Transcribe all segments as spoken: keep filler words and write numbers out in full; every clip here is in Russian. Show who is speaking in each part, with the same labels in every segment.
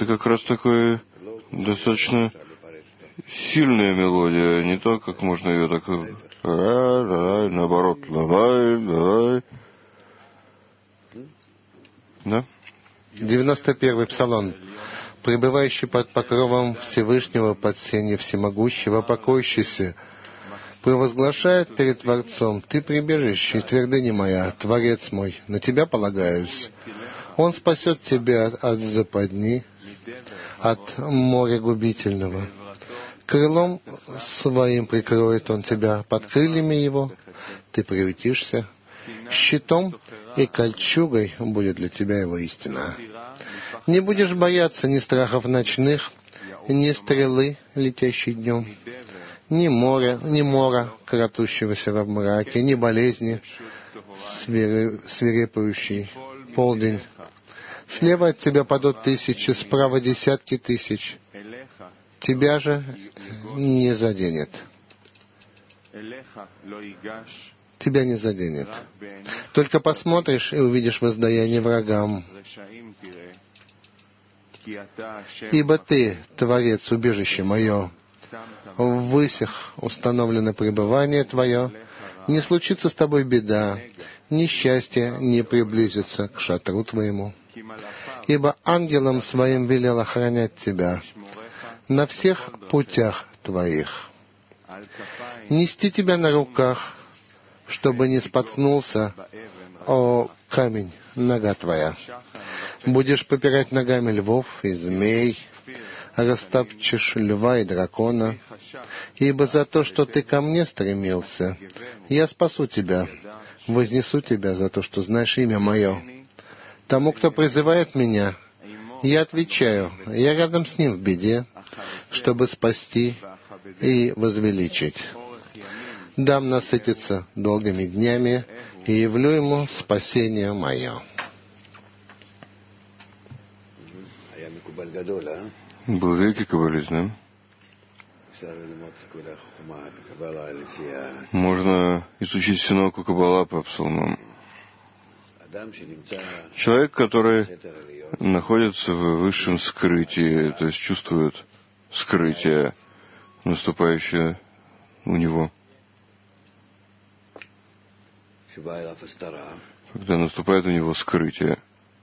Speaker 1: как раз такая достаточно сильная мелодия, не то, как можно ее так наоборот. Да?
Speaker 2: девяносто первый псалом. Пребывающий под покровом Всевышнего, под сенью Всемогущего, покоящийся, провозглашает перед Творцом: «Ты прибежище и твердыня моя, Творец мой, на Тебя полагаюсь». Он спасет тебя от западни, от моря губительного. Крылом своим прикроет Он тебя, под крыльями Его ты приютишься. Щитом и кольчугой будет для тебя Его истина. Не будешь бояться ни страхов ночных, ни стрелы, летящей днем, ни моря, ни мора, кратущегося во мраке, ни болезни, свирепающей полдень. Слева от тебя падут тысячи, справа десятки тысяч. Тебя же не заденет. Тебя не заденет. Только посмотришь и увидишь воздаяние врагам. Ибо Ты, Творец, убежище мое, в высях установлено пребывание Твое, не случится с тобой беда, несчастье не приблизится к шатру Твоему. Ибо ангелом Своим велел охранять Тебя на всех путях Твоих, нести Тебя на руках, чтобы не споткнулся о камень нога Твоя. Будешь попирать ногами львов и змей, растопчешь льва и дракона. Ибо за то, что ты ко мне стремился, я спасу тебя, вознесу тебя за то, что знаешь имя мое. Тому, кто призывает меня, я отвечаю, я рядом с ним в беде, чтобы спасти и возвеличить. Дам насытиться долгими днями и явлю ему спасение мое.
Speaker 1: Был великий каббалист, да? Можно изучить всю науку Каббала по псалмам. Человек, который находится в высшем скрытии, то есть чувствует скрытие, наступающее у него. Когда наступает у него скрытие,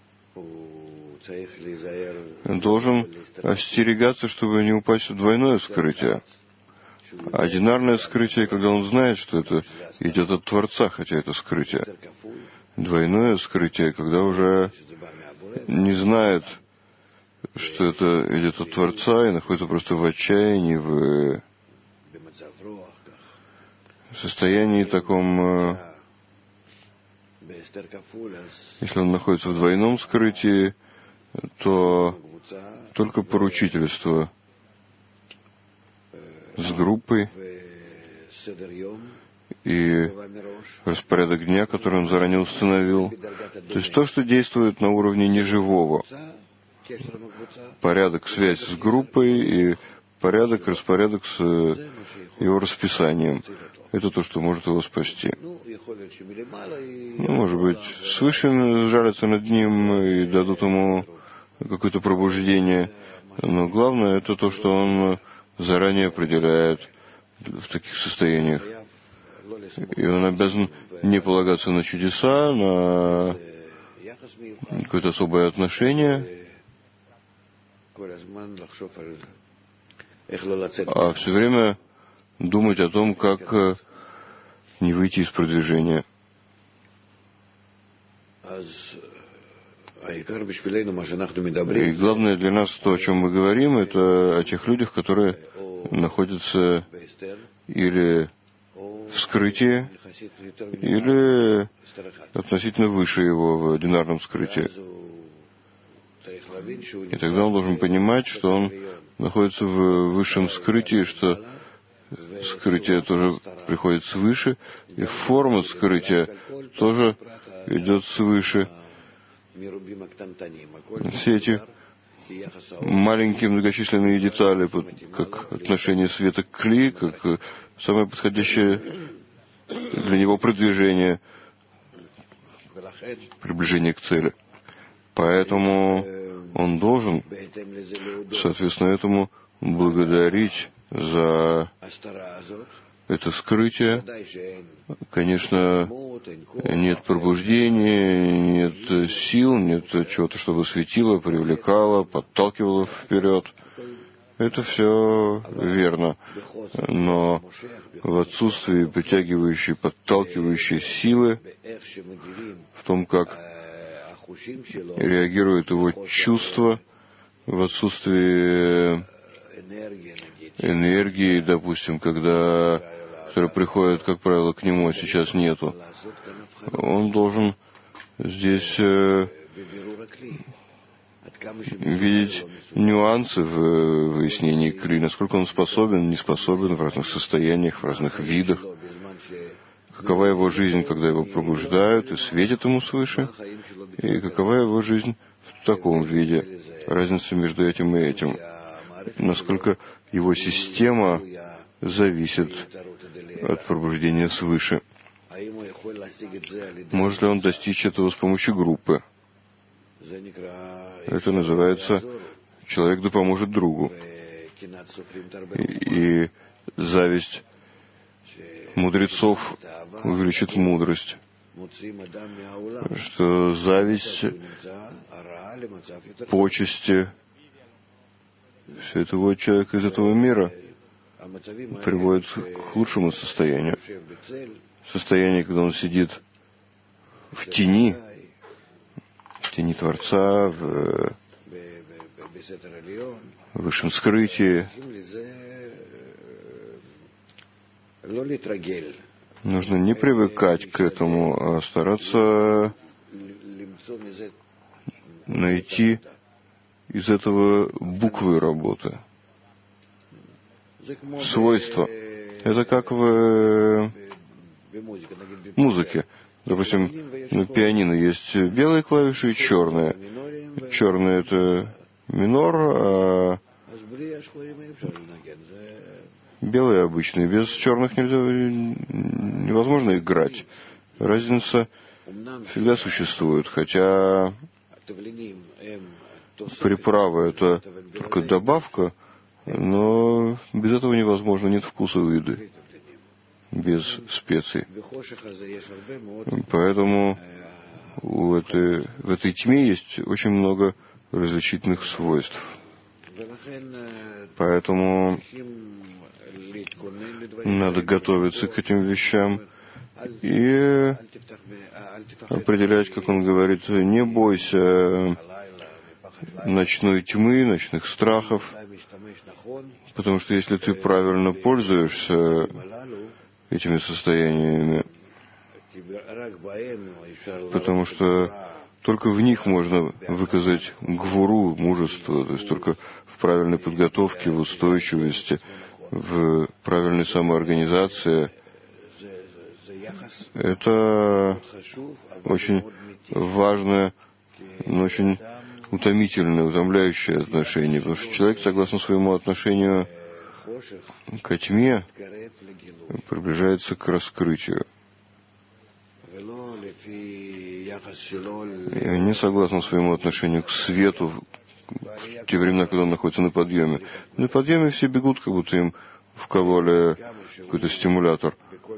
Speaker 1: он должен остерегаться, чтобы не упасть в двойное скрытие. Одинарное скрытие, когда он знает, что это идет от Творца, хотя это скрытие. Двойное скрытие, когда уже не знает, что это идет от Творца, и находится просто в отчаянии, в состоянии таком. Если он находится в двойном скрытии, то только поручительство с группой и распорядок дня, который он заранее установил. То есть то, что действует на уровне неживого. Порядок, связь с группой и порядок, распорядок с его расписанием. Это то, что может его спасти. Ну, может быть, свыше жалятся над ним и дадут ему какое-то пробуждение. Но главное, это то, что он заранее определяет в таких состояниях. И он обязан не полагаться на чудеса, на какое-то особое отношение, а все время думать о том, как не выйти из продвижения. И главное для нас то, о чем мы говорим, это о тех людях, которые находятся или в скрытии, или относительно выше его в одинарном скрытии. И тогда он должен понимать, что он находится в высшем скрытии, что скрытие тоже приходит свыше, и форма скрытия тоже идет свыше. Все эти маленькие многочисленные детали, как отношение света к кли, как самое подходящее для него продвижение, приближение к цели. Поэтому он должен, соответственно, этому благодарить за это скрытие. Конечно, нет пробуждения, нет сил, нет чего-то, чтобы светило, привлекало, подталкивало вперед. Это все верно. Но в отсутствии притягивающей, подталкивающей силы, в том, как реагирует его чувство, в отсутствии энергии, допустим, когда, которая приходит, как правило, к нему, а сейчас нету, он должен здесь э, видеть нюансы в выяснении кли, насколько он способен, не способен в разных состояниях, в разных видах, какова его жизнь, когда его пробуждают и светят ему свыше, и какова его жизнь в таком виде, разница между этим и этим, насколько его система зависит от пробуждения свыше. Может ли он достичь этого с помощью группы? Это называется «человек да поможет другу». И, и зависть мудрецов увеличит мудрость. Что зависть, почести, все это выводит человека из этого мира, приводит к худшему состоянию. Состояние, когда он сидит в тени, в тени Творца, в высшем скрытии. Нужно не привыкать к этому, а стараться найти из этого буквы работы. Свойства. Это как в музыке. Допустим, на пианино есть белые клавиши и черные. Черные — это минор, а белые обычные. Без черных нельзя, невозможно играть. Разница всегда существует, хотя приправа — это только добавка, но без этого невозможно, нет вкуса у еды, без специй. Поэтому у этой, в этой тьме есть очень много различительных свойств. Поэтому надо готовиться к этим вещам и определять, как он говорит, не бойся ночной тьмы, ночных страхов, потому что если ты правильно пользуешься этими состояниями, потому что только в них можно выказать гвуру, мужество, то есть только в правильной подготовке, в устойчивости, в правильной самоорганизации. Это очень важное, но очень утомительное, утомляющее отношение, потому что человек, согласно своему отношению к тьме, приближается к раскрытию. И не согласно своему отношению к свету в те времена, когда он находится на подъеме. На подъеме все бегут, как будто им вкололи какой-то стимулятор.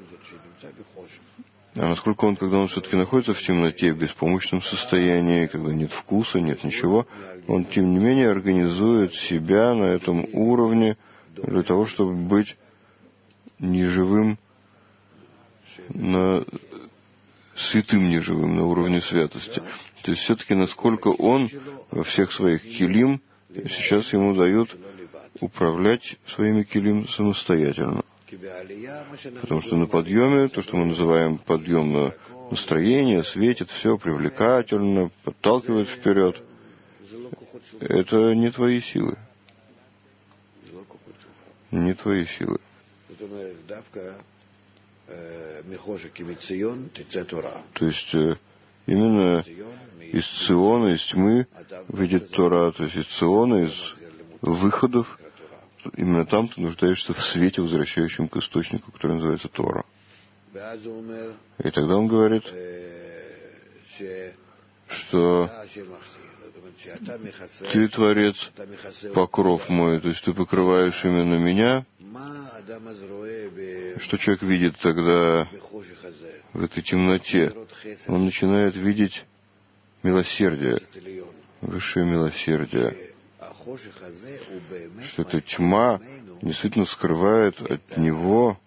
Speaker 1: А насколько он, когда он все-таки находится в темноте, в беспомощном состоянии, когда нет вкуса, нет ничего, он, тем не менее, организует себя на этом уровне для того, чтобы быть неживым, на святым неживым, на уровне святости. То есть все-таки насколько он во всех своих килим, сейчас ему дают управлять своими килим самостоятельно. Потому что на подъеме, то, что мы называем подъем на настроение, светит, все привлекательно, подталкивает вперед. Это не твои силы. Не твои силы. То есть именно из Циона, из тьмы выйдет Тора, то есть из Циона, из выходов, именно там ты нуждаешься в свете, возвращающем к источнику, который называется Тора. И тогда он говорит, что Ты, Творец, покров мой, то есть ты покрываешь именно меня. Что человек видит тогда в этой темноте? Он начинает видеть милосердие, высшее милосердие. Что эта тьма действительно скрывает от него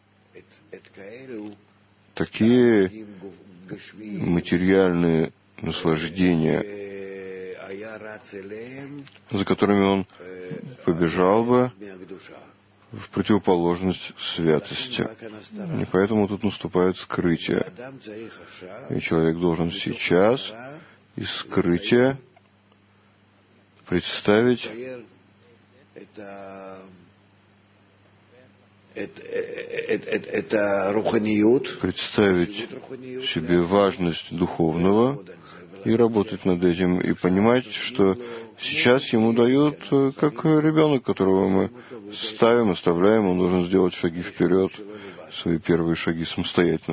Speaker 1: такие материальные наслаждения, за которыми он побежал бы в противоположность святости. И поэтому тут наступает скрытие. И человек должен сейчас из скрытия представить представить себе важность духовного и работать над этим, и понимать, что сейчас ему дают, как ребенок, которого мы ставим, оставляем, он должен сделать шаги вперед, свои первые шаги самостоятельно.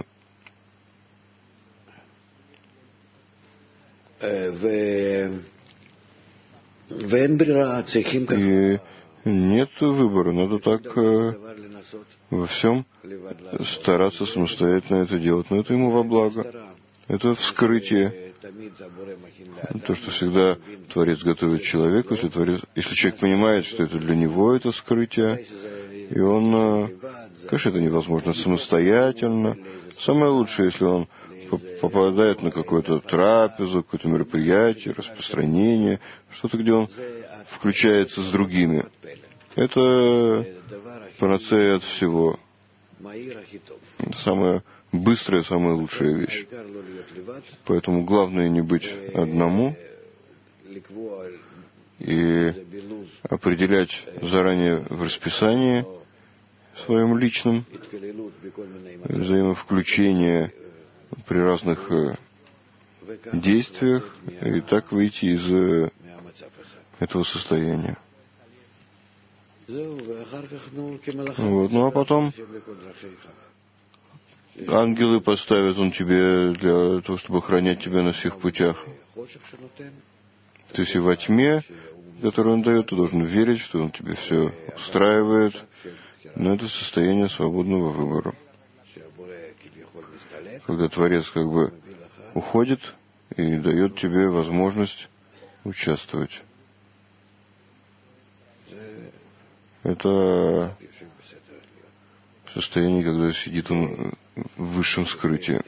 Speaker 1: И нет выбора, надо так во всем стараться самостоятельно это делать. Но это ему во благо. Это вскрытие. То, что всегда Творец готовит человеку, если, творец, если человек понимает, что это для него это скрытие, и он, конечно, это невозможно самостоятельно. Самое лучшее, если он попадает на какую-то трапезу, какое-то мероприятие, распространение, что-то, где он включается с другими. Это панацея от всего. Самая быстрая, самая лучшая вещь. Поэтому главное не быть одному и определять заранее в расписании своем личном взаимовключение при разных действиях и так выйти из этого состояния. Вот. Ну а потом ангелы поставят он тебе для того, чтобы охранять тебя на всех путях. То есть и во тьме, которую он дает, ты должен верить, что он тебе все устраивает. Но это состояние свободного выбора. Когда Творец как бы уходит и дает тебе возможность участвовать. Это состояние, когда сидит он в высшем скрытии,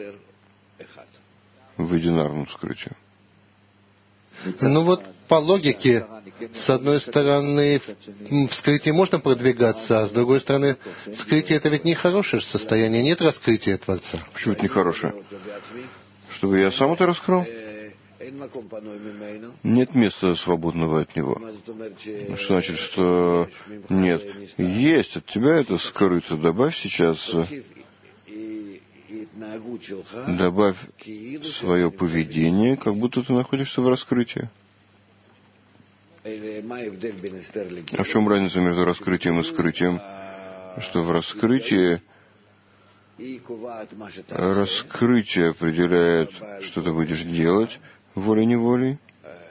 Speaker 1: в одинарном скрытии.
Speaker 2: Ну вот по логике, с одной стороны, в скрытии можно продвигаться, а с другой стороны, скрытие — это ведь не хорошее состояние, нет раскрытия Творца.
Speaker 1: Почему это нехорошее? Чтобы я сам это раскрыл? Нет места свободного от него. Что значит, что нет? Есть от тебя это скрыто. Добавь сейчас, добавь свое поведение, как будто ты находишься в раскрытии. А в чем разница между раскрытием и скрытием? Что в раскрытии раскрытие определяет, что ты будешь делать волей-неволей.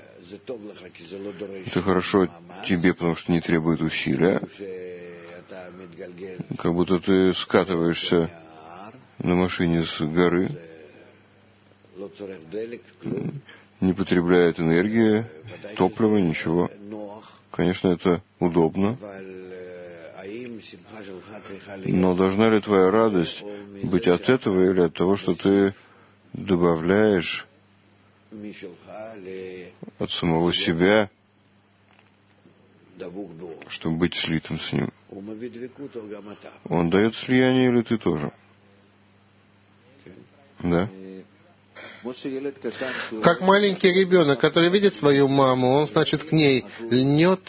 Speaker 1: Это хорошо тебе, потому что не требует усилия. Как будто ты скатываешься на машине с горы, не потребляет энергии, топлива, ничего. Конечно, это удобно. Но должна ли твоя радость быть от этого или от того, что ты добавляешь от самого себя, чтобы быть слитым с ним? Он дает слияние или ты тоже? Да?
Speaker 2: Как маленький ребенок, который видит свою маму, он, значит, к ней льнет,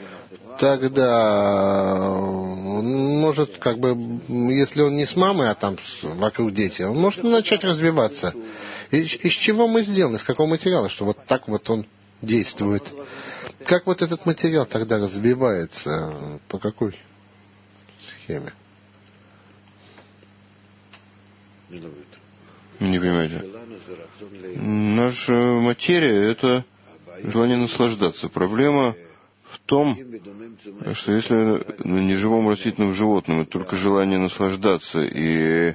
Speaker 2: тогда он может, как бы, если он не с мамой, а там вокруг дети, он может начать развиваться. Из, из чего мы сделаны, из какого материала, что вот так вот он действует? Как вот этот материал тогда развивается? По какой схеме?
Speaker 1: Не понимаете. Наша материя — это желание наслаждаться. Проблема в том, что если на неживом растительном животном это только желание наслаждаться, и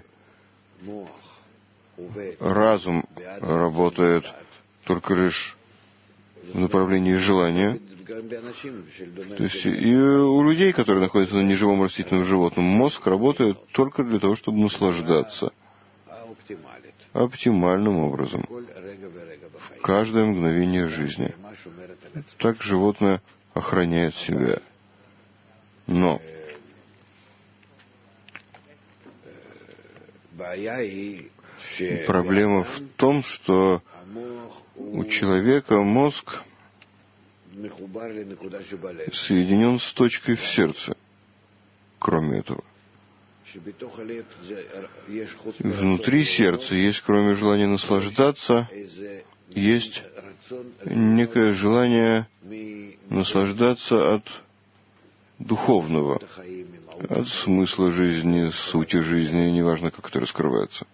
Speaker 1: разум работает только лишь в направлении желания, то есть и у людей, которые находятся на неживом растительном животном, мозг работает только для того, чтобы наслаждаться оптимальным образом в каждое мгновение жизни. Так животное охраняет себя. Но проблема в том, что у человека мозг соединен с точкой в сердце. Кроме этого, внутри сердца есть, кроме желания наслаждаться, есть некое желание наслаждаться от духовного, от смысла жизни, сути жизни, неважно, как это раскрывается.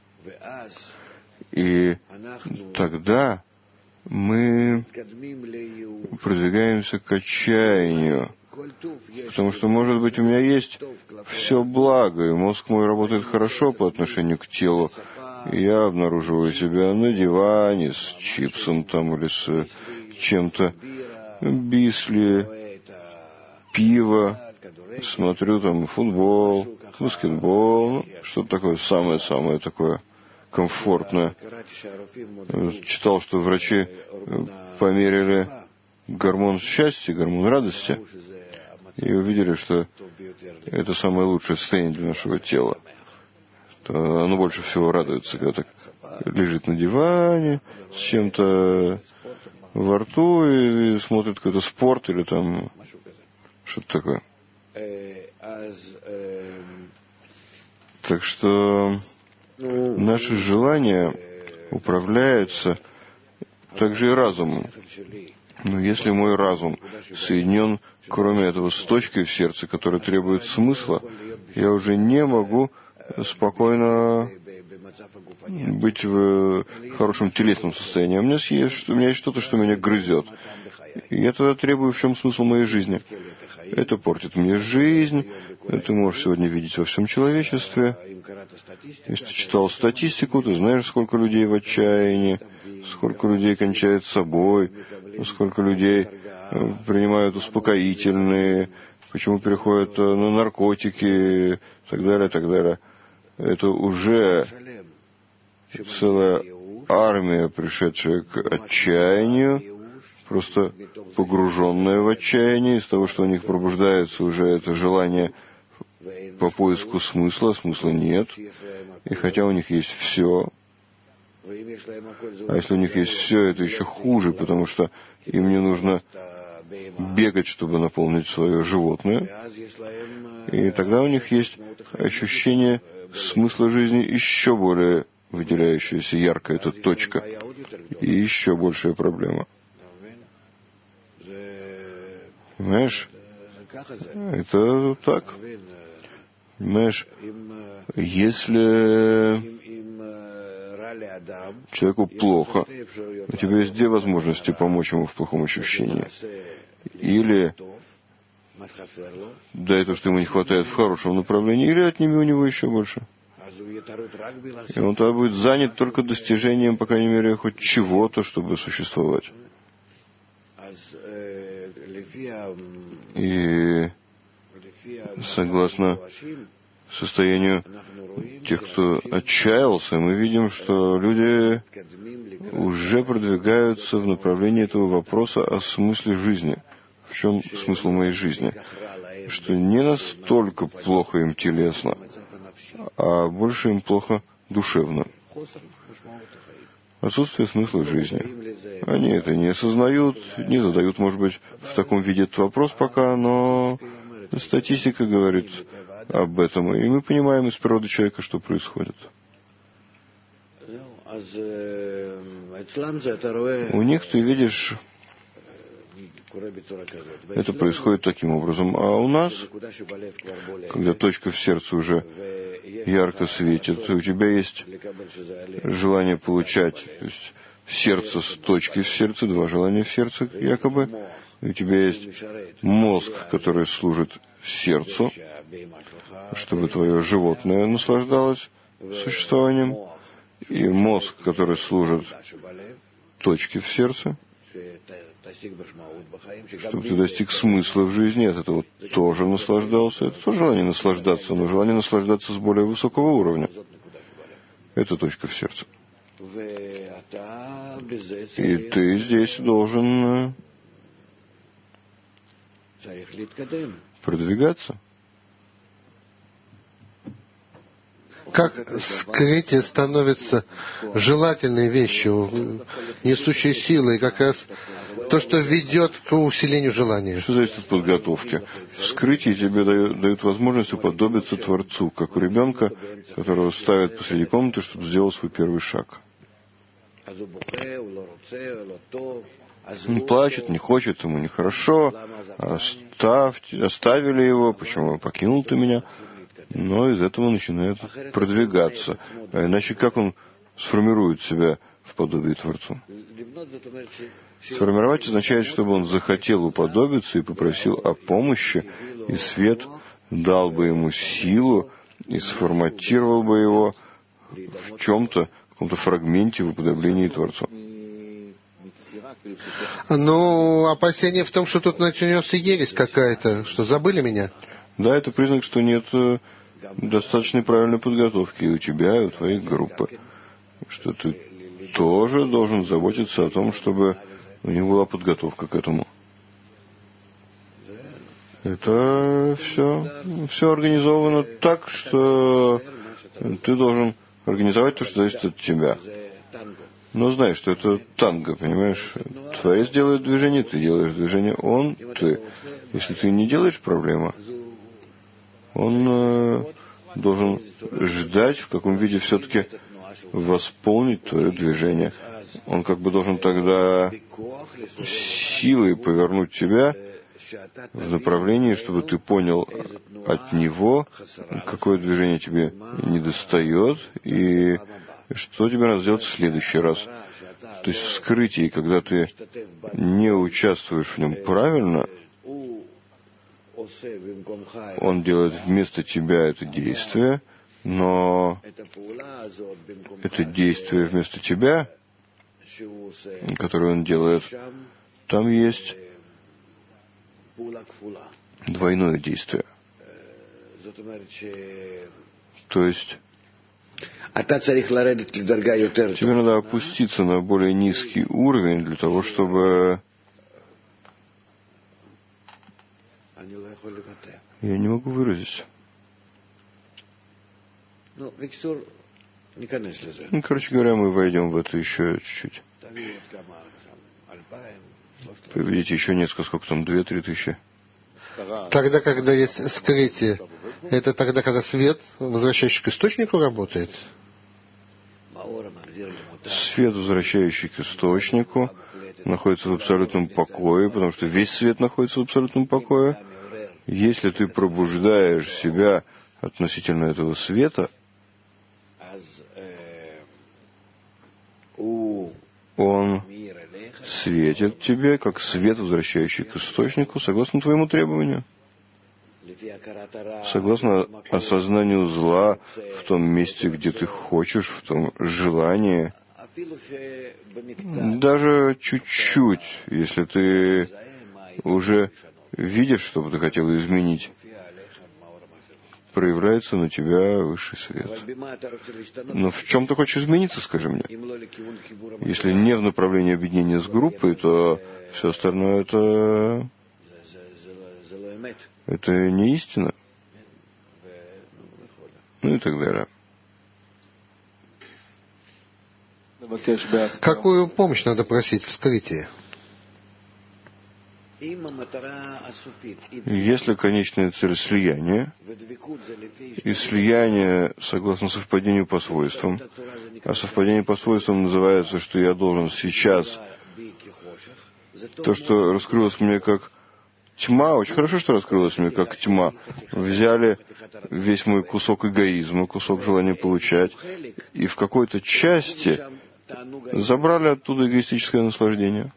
Speaker 1: И тогда мы продвигаемся к отчаянию, потому что, может быть, у меня есть все благо, и мозг мой работает хорошо по отношению к телу, и я обнаруживаю себя на диване с чипсом там или с чем-то, бисли, пиво, смотрю там футбол, баскетбол, ну, что-то такое самое-самое такое комфортное. Читал, что врачи померили гормон счастья, гормон радости, и увидели, что это самое лучшее состояние для нашего тела. То оно больше всего радуется, когда так лежит на диване с чем-то во рту и, и смотрит какой-то спорт или там что-то такое. Так что наши желания управляются также и разумом. Но если мой разум соединен, кроме этого, с точкой в сердце, которая требует смысла, я уже не могу спокойно быть в хорошем телесном состоянии. У меня есть, у меня есть что-то, что меня грызет. И я тогда требую, в чем смысл моей жизни. Это портит мне жизнь. Ты можешь сегодня видеть во всем человечестве. Если ты читал статистику, ты знаешь, сколько людей в отчаянии, сколько людей кончает собой, сколько людей принимают успокоительные, почему переходят на наркотики и так далее, так далее. Это уже целая армия, пришедшая к отчаянию, просто погруженная в отчаяние, из того, что у них пробуждается уже это желание по поиску смысла, смысла нет. И хотя у них есть все, а если у них есть все, это еще хуже, потому что им не нужно бегать, чтобы наполнить свое животное. И тогда у них есть ощущение смысла жизни еще более выделяющаяся, яркая эта точка. И еще большая проблема. Понимаешь? Это так. Понимаешь? Если человеку плохо, у тебя есть две возможности помочь ему в плохом ощущении. Или дай то, что ему не хватает в хорошем направлении, или отними у него еще больше. И он тогда будет занят только достижением, по крайней мере, хоть чего-то, чтобы существовать. И согласно состоянию тех, кто отчаялся, мы видим, что люди уже продвигаются в направлении этого вопроса о смысле жизни. В чем смысл моей жизни? Что не настолько плохо им телесно, а больше им плохо душевно. Отсутствие смысла жизни. Они это не осознают, не задают, может быть, в таком виде этот вопрос пока, но статистика говорит об этом, и мы понимаем из природы человека, что происходит. У них ты видишь, это происходит таким образом. А у нас, когда точка в сердце уже ярко светит, у тебя есть желание получать. То есть сердце с точкой в сердце, два желания в сердце, якобы. И у тебя есть мозг, который служит сердцу, чтобы твое животное наслаждалось существованием, и мозг, который служит точке в сердце, чтобы ты достиг смысла в жизни, от этого тоже наслаждался. Это тоже желание наслаждаться, но желание наслаждаться с более высокого уровня. Это точка в сердце. И ты здесь должен продвигаться.
Speaker 2: Как скрытие становится желательной вещью, несущей силой, как раз то, что ведет к усилению желания.
Speaker 1: Все зависит от подготовки. В скрытии тебе дают, дают возможность уподобиться Творцу, как у ребенка, которого ставят посреди комнаты, чтобы сделал свой первый шаг. Он плачет, не хочет, ему нехорошо, оставьте, оставили его, почему покинул ты меня? Но из этого начинает продвигаться. А иначе как он сформирует себя в подобии Творцу? Сформировать означает, чтобы он захотел уподобиться и попросил о помощи, и свет дал бы ему силу и сформатировал бы его в чем-то, в каком-то фрагменте в уподоблении Творцу.
Speaker 2: Ну, опасение в том, что тут начнется ересь какая-то, что забыли меня.
Speaker 1: Да, это признак, что нет достаточной правильной подготовки и у тебя, и у твоей группы. Что ты тоже должен заботиться о том, чтобы у них была подготовка к этому. Это все, все организовано так, что ты должен организовать то, что зависит от тебя. Но знай, что это танго, понимаешь? Творец делает движение, ты делаешь движение, он, ты. Если ты не делаешь, проблема. Он э, должен ждать, в каком виде все-таки восполнить твое движение. Он как бы должен тогда силой повернуть тебя в направлении, чтобы ты понял от него, какое движение тебе недостает, и что тебе надо сделать в следующий раз. То есть в скрытии, когда ты не участвуешь в нем правильно, он делает вместо тебя это действие, но это действие вместо тебя, которое он делает, там есть двойное действие. То есть тебе надо опуститься на более низкий уровень для того, чтобы... Я не могу выразить. Ну, короче говоря, мы войдем в это еще чуть-чуть. Приведите еще несколько, сколько там, две-три тысячи.
Speaker 2: Тогда, когда есть скрытие, это тогда, когда свет, возвращающий к источнику, работает?
Speaker 1: Свет, возвращающий к источнику, находится в абсолютном покое, потому что весь свет находится в абсолютном покое. Если ты пробуждаешь себя относительно этого света, он светит тебе, как свет, возвращающий к источнику, согласно твоему требованию. Согласно осознанию зла в том месте, где ты хочешь, в том желании. Даже чуть-чуть, если ты уже видишь, что бы ты хотел изменить, проявляется на тебя высший свет. Но в чем ты хочешь измениться, скажи мне? Если не в направлении объединения с группой, то все остальное это... это не истина. Ну и так далее.
Speaker 2: Какую помощь надо просить в скрытии?
Speaker 1: Если конечная цель слияния, и слияние согласно совпадению по свойствам, а совпадение по свойствам называется, что я должен сейчас то, что раскрылось мне как тьма, очень хорошо, что раскрылось мне как тьма, взяли весь мой кусок эгоизма, кусок желания получать, и в какой-то части забрали оттуда эгоистическое наслаждение.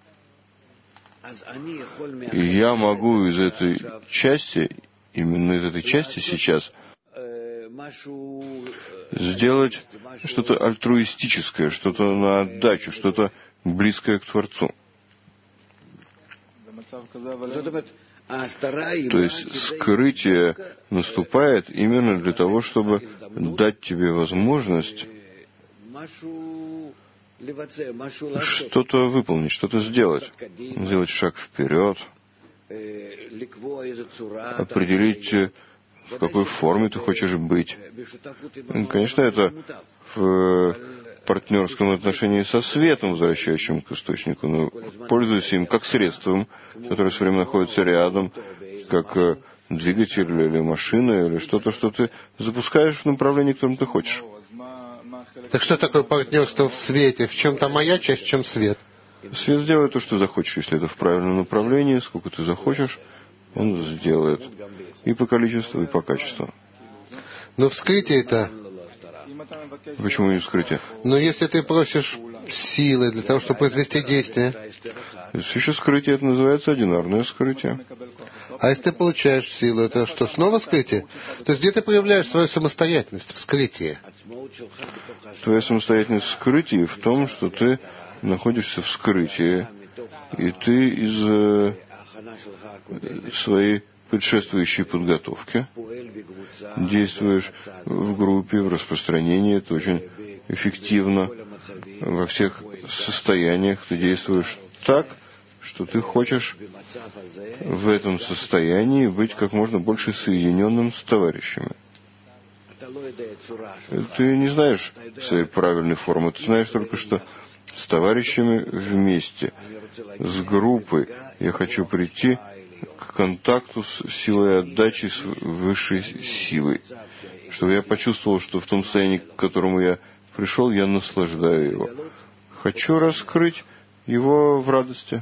Speaker 1: И я могу из этой части, именно из этой части сейчас, сделать что-то альтруистическое, что-то на отдачу, что-то близкое к Творцу. То есть скрытие наступает именно для того, чтобы дать тебе возможность что-то выполнить, что-то сделать, сделать шаг вперед, определить, в какой форме ты хочешь быть. Конечно, это в партнерском отношении со светом, возвращающим к источнику, но пользуйся им как средством, которое все время находится рядом, как двигатель или машина, или что-то, что ты запускаешь в направлении, к которому ты хочешь.
Speaker 2: Так что такое партнерство в свете? В чем-то моя часть, в чем свет?
Speaker 1: Свет сделает то, что захочешь. Если это в правильном направлении, сколько ты захочешь, он сделает. И по количеству, и по качеству.
Speaker 2: Но вскрытие это...
Speaker 1: Почему не вскрытие?
Speaker 2: Но если ты просишь силы для того, чтобы произвести действие...
Speaker 1: Еще скрытие, это называется одинарное скрытие.
Speaker 2: А если ты получаешь силу, это что, снова скрытие? То есть где ты проявляешь свою самостоятельность в скрытии?
Speaker 1: Твоя самостоятельность в скрытии в том, что ты находишься в скрытии, и ты из э, своей предшествующей подготовки действуешь в группе, в распространении, это очень эффективно. Во всех состояниях ты действуешь так, что ты хочешь в этом состоянии быть как можно больше соединенным с товарищами. Ты не знаешь своей правильной формы, ты знаешь только, что с товарищами вместе, с группой я хочу прийти к контакту с силой отдачи, с высшей силой, чтобы я почувствовал, что в том состоянии, к которому я пришел, я наслаждаю его. Хочу раскрыть его в радости.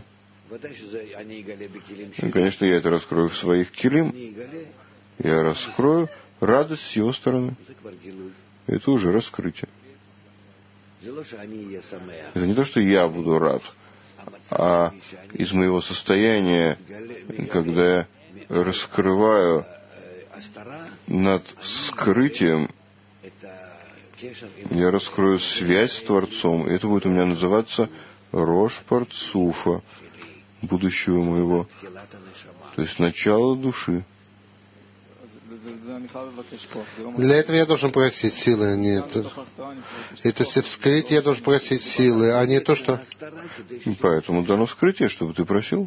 Speaker 1: И, конечно, я это раскрою в своих килим. Я раскрою радость с его стороны. Это уже раскрытие. Это не то, что я буду рад, а из моего состояния, когда я раскрываю над скрытием, я раскрою связь с Творцом, и это будет у меня называться Рош Парцуфа, будущего моего, то есть начало души.
Speaker 2: Для этого я должен просить силы, а не это. И то есть в скрытии я должен просить силы, а не то, что...
Speaker 1: И поэтому дано вскрытие, чтобы ты просил.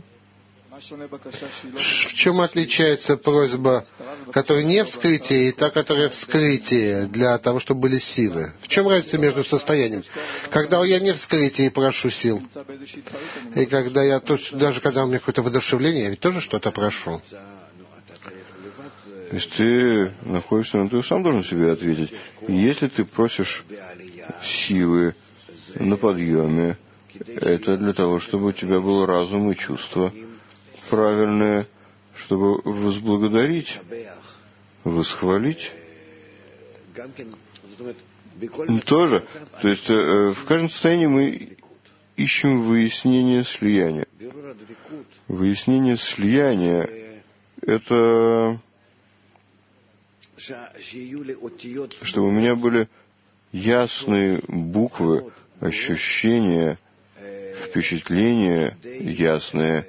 Speaker 2: В чем отличается просьба, которая не в скрытии, и та, которая в скрытии, для того, чтобы были силы? В чем разница между состоянием? Когда я не в скрытии прошу сил, и когда я, даже когда у меня какое-то воодушевление, я ведь тоже что-то прошу.
Speaker 1: Если ты находишься, ну, ты сам должен себе ответить. Если ты просишь силы на подъеме, это для того, чтобы у тебя был разум и чувства правильные, чтобы возблагодарить, восхвалить. Тоже. То есть в каждом состоянии мы ищем выяснение слияния. Выяснение слияния — это чтобы у меня были ясные буквы, ощущения, впечатления ясные,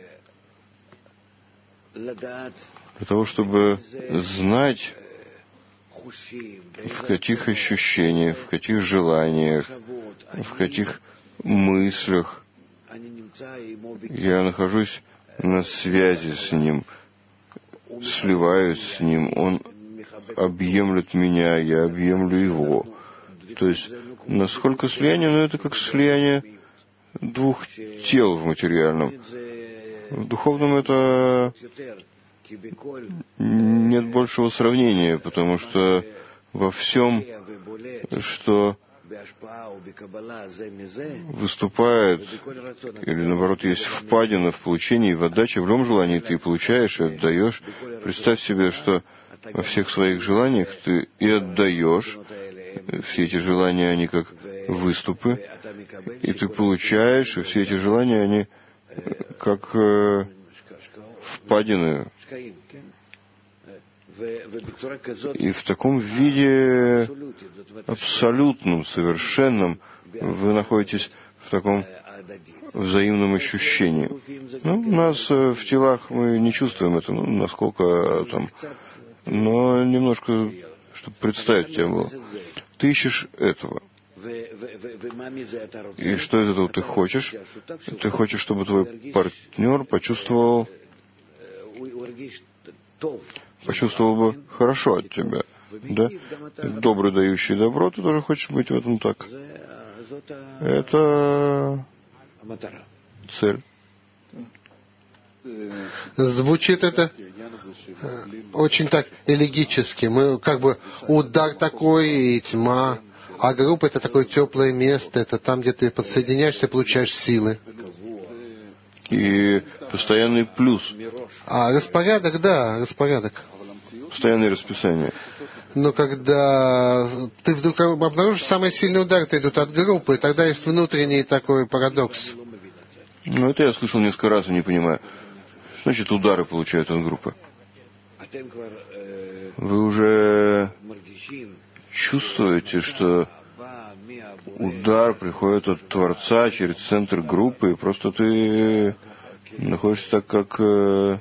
Speaker 1: для того, чтобы знать, в каких ощущениях, в каких желаниях, в каких мыслях я нахожусь на связи с Ним, сливаюсь с Ним, Он объемлет меня, я объемлю Его. То есть, насколько слияние, ну это как слияние двух тел в материальном. В духовном это нет большего сравнения, потому что во всем, что выступает, или наоборот есть впадина в получении, в отдаче, в любом желании ты получаешь и отдаешь. Представь себе, что во всех своих желаниях ты и отдаешь. Все эти желания, они как выступы, и ты получаешь, и все эти желания, они как э, впадины. И в таком виде абсолютном, совершенном вы находитесь в таком взаимном ощущении. Ну, у нас в телах мы не чувствуем это, ну, насколько там, но немножко, чтобы представить тебе было. Ты ищешь этого. И что из этого ты хочешь? Ты хочешь, чтобы твой партнер почувствовал, почувствовал бы хорошо от тебя. Да? Добрый, дающий добро, ты тоже хочешь быть в этом так. Это цель.
Speaker 2: Звучит это очень так элегически. Мы как бы удар такой и тьма. А группа — это такое теплое место, это там, где ты подсоединяешься, получаешь силы.
Speaker 1: И постоянный плюс.
Speaker 2: А распорядок, да, распорядок.
Speaker 1: Постоянное расписание.
Speaker 2: Но когда ты вдруг обнаружишь, самый сильный удар идут от группы, тогда есть внутренний такой парадокс.
Speaker 1: Ну, это я слышал несколько раз и не понимаю. Значит, удары получают от группы. Вы уже чувствуете, что удар приходит от Творца через центр группы, и просто ты находишься так, как э,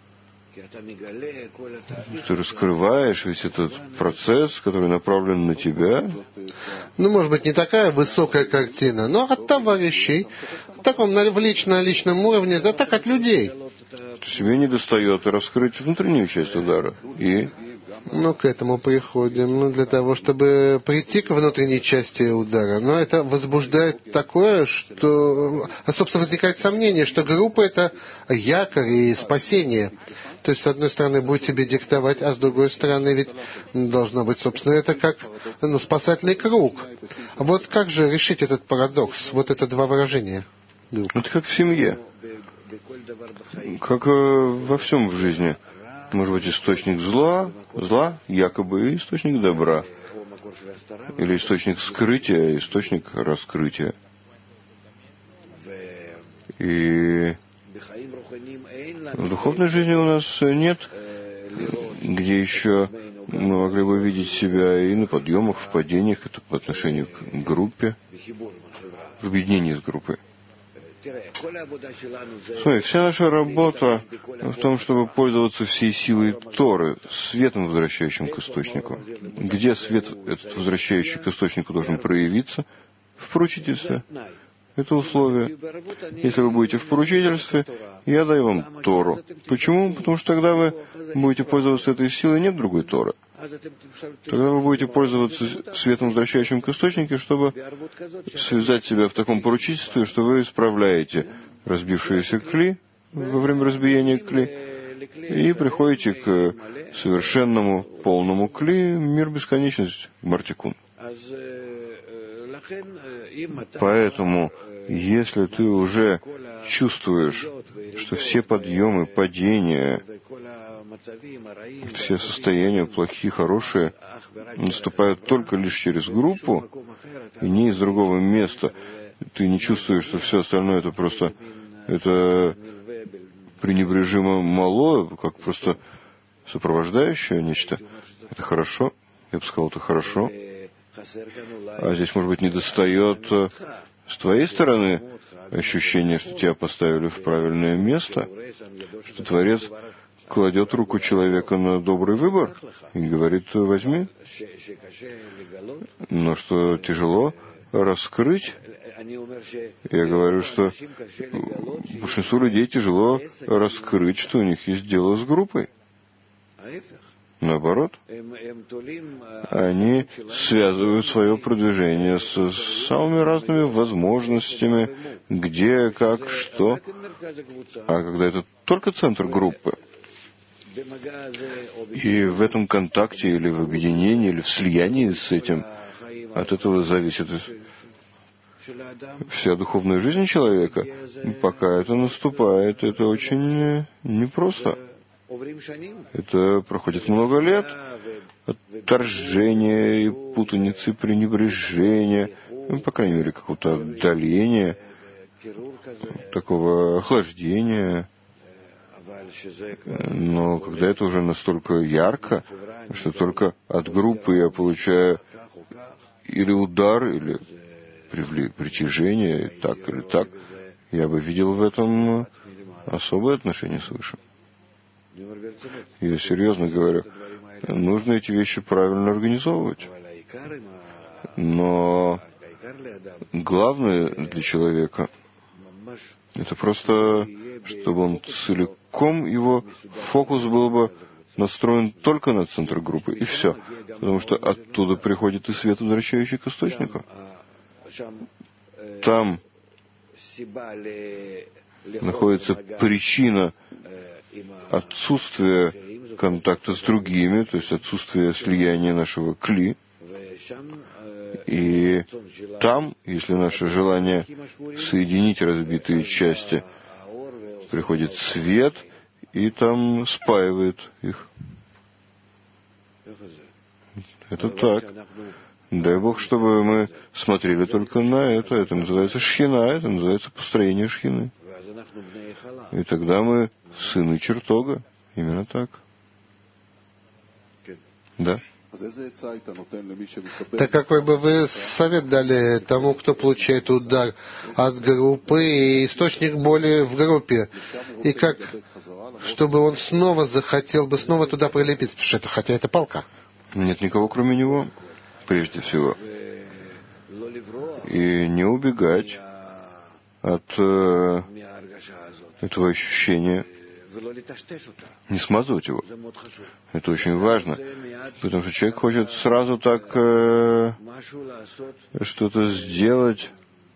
Speaker 1: ты раскрываешь весь этот процесс, который направлен на тебя.
Speaker 2: Ну, может быть, не такая высокая картина, но от товарищей, в таком в лично личном уровне, да так от людей.
Speaker 1: Тебе не достает раскрыть внутреннюю часть удара. И
Speaker 2: Ну, к этому приходим, ну, для того, чтобы прийти к внутренней части удара. Но это возбуждает такое, что, собственно, возникает сомнение, что группа — это якорь и спасение. То есть, с одной стороны, будет тебе диктовать, а с другой стороны, ведь должно быть, собственно, это как ну, спасательный круг. А вот как же решить этот парадокс? Вот это два выражения.
Speaker 1: Это как в семье. Как во всем в жизни. Может быть, источник зла, зла, якобы, и источник добра. Или источник скрытия, источник раскрытия. И в духовной жизни у нас нет, где еще мы могли бы видеть себя и на подъемах, в падениях, это по отношению к группе, в объединении с группой. Смотри, вся наша работа в том, чтобы пользоваться всей силой Торы, светом, возвращающим к источнику. Где свет, этот возвращающий к источнику, должен проявиться? В поручительстве. Это условие. Если вы будете в поручительстве, я даю вам Тору. Почему? Потому что тогда вы будете пользоваться этой силой, нет другой Торы. Тогда вы будете пользоваться светом, возвращающим к источнику, чтобы связать себя в таком поручительстве, что вы исправляете разбившиеся кли во время разбиения кли и приходите к совершенному, полному кли, мир бесконечность, Мартикун. Поэтому, если ты уже чувствуешь, что все подъемы, падения, все состояния, плохие, хорошие, наступают только лишь через группу, и не из другого места, ты не чувствуешь, что все остальное это просто это пренебрежимо мало, как просто сопровождающее нечто. Это хорошо. Я бы сказал, это хорошо. А здесь, может быть, недостает с твоей стороны ощущение, что тебя поставили в правильное место, что Творец кладет руку человека на добрый выбор и говорит, возьми. Но что тяжело раскрыть. Я говорю, что большинству людей тяжело раскрыть, что у них есть дело с группой. Наоборот, они связывают свое продвижение с самыми разными возможностями, где, как, что. А когда это только центр группы, и в этом контакте, или в объединении, или в слиянии с этим, от этого зависит вся духовная жизнь человека. Пока это наступает, это очень непросто. Это проходит много лет отторжения и путаницы, пренебрежения, ну, по крайней мере, какого-то отдаления, такого охлаждения. Но когда это уже настолько ярко, что только от группы я получаю или удар, или притяжение, так или так, я бы видел в этом особое отношение свыше. Я серьезно говорю, нужно эти вещи правильно организовывать. Но главное для человека — это просто, чтобы он целиком, его фокус был бы настроен только на центр группы, и все. Потому что оттуда приходит и свет, возвращающий к источнику. Там находится причина отсутствия контакта с другими, то есть отсутствие слияния нашего кли. И там, если наше желание соединить разбитые части, приходит свет и там спаивает их. Это так. Дай Бог, чтобы мы смотрели только на это. Это называется шхина, это называется построение шхины. И тогда мы сыны чертога. Именно так. Да.
Speaker 2: Так какой бы вы совет дали тому, кто получает удар от группы и источник боли в группе? И как, чтобы он снова захотел бы снова туда прилепиться? Потому что это, хотя это палка.
Speaker 1: Нет никого, кроме него, прежде всего. И не убегать от э, этого ощущения, не смазывать его. Это очень важно, потому что человек хочет сразу так э, что-то сделать,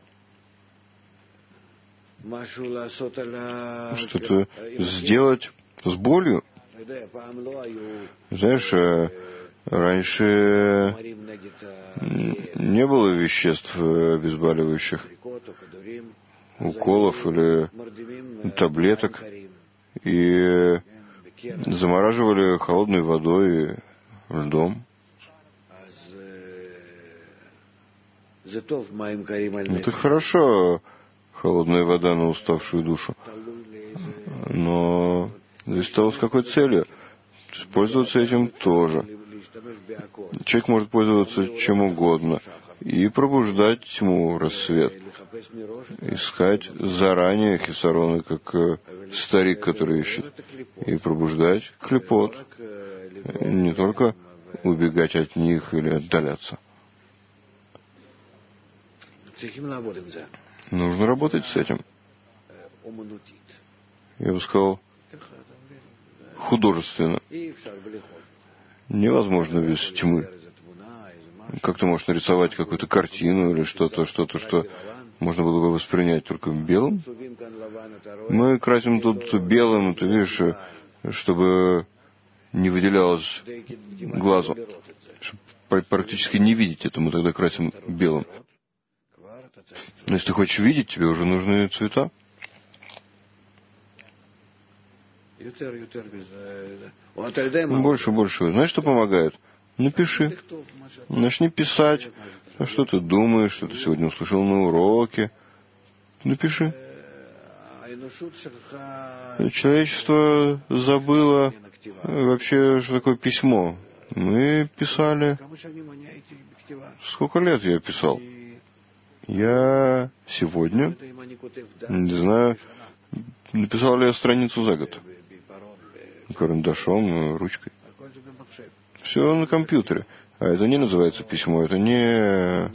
Speaker 1: что-то сделать с болью. Знаешь, э, раньше не было веществ обезболивающих, уколов или таблеток, и замораживали холодной водой и льдом. Это хорошо, холодная вода на уставшую душу. Но зависит от того, с какой целью. Пользоваться этим тоже. Человек может пользоваться чем угодно и пробуждать тьму, рассвет. Искать заранее хисароны, как старик, который ищет, и пробуждать клепот. Не только убегать от них или отдаляться. Нужно работать с этим. Я бы сказал, художественно. Невозможно без тьмы. Как ты можешь нарисовать какую-то картину или что-то, что-то, что можно было бы воспринять только белым? Мы красим тут белым, ты видишь, чтобы не выделялось глазу. Чтобы практически не видеть это, мы тогда красим белым. Но если ты хочешь видеть, тебе уже нужны цвета. Больше, больше. Знаешь, что помогает? Напиши. Начни писать, что ты думаешь, что ты сегодня услышал на уроке. Напиши. Человечество забыло вообще, что такое письмо. Мы писали... Сколько лет я писал? Я сегодня, не знаю, написал ли я страницу за год. Карандашом, ручкой. Все на компьютере. А это не называется письмо, это не,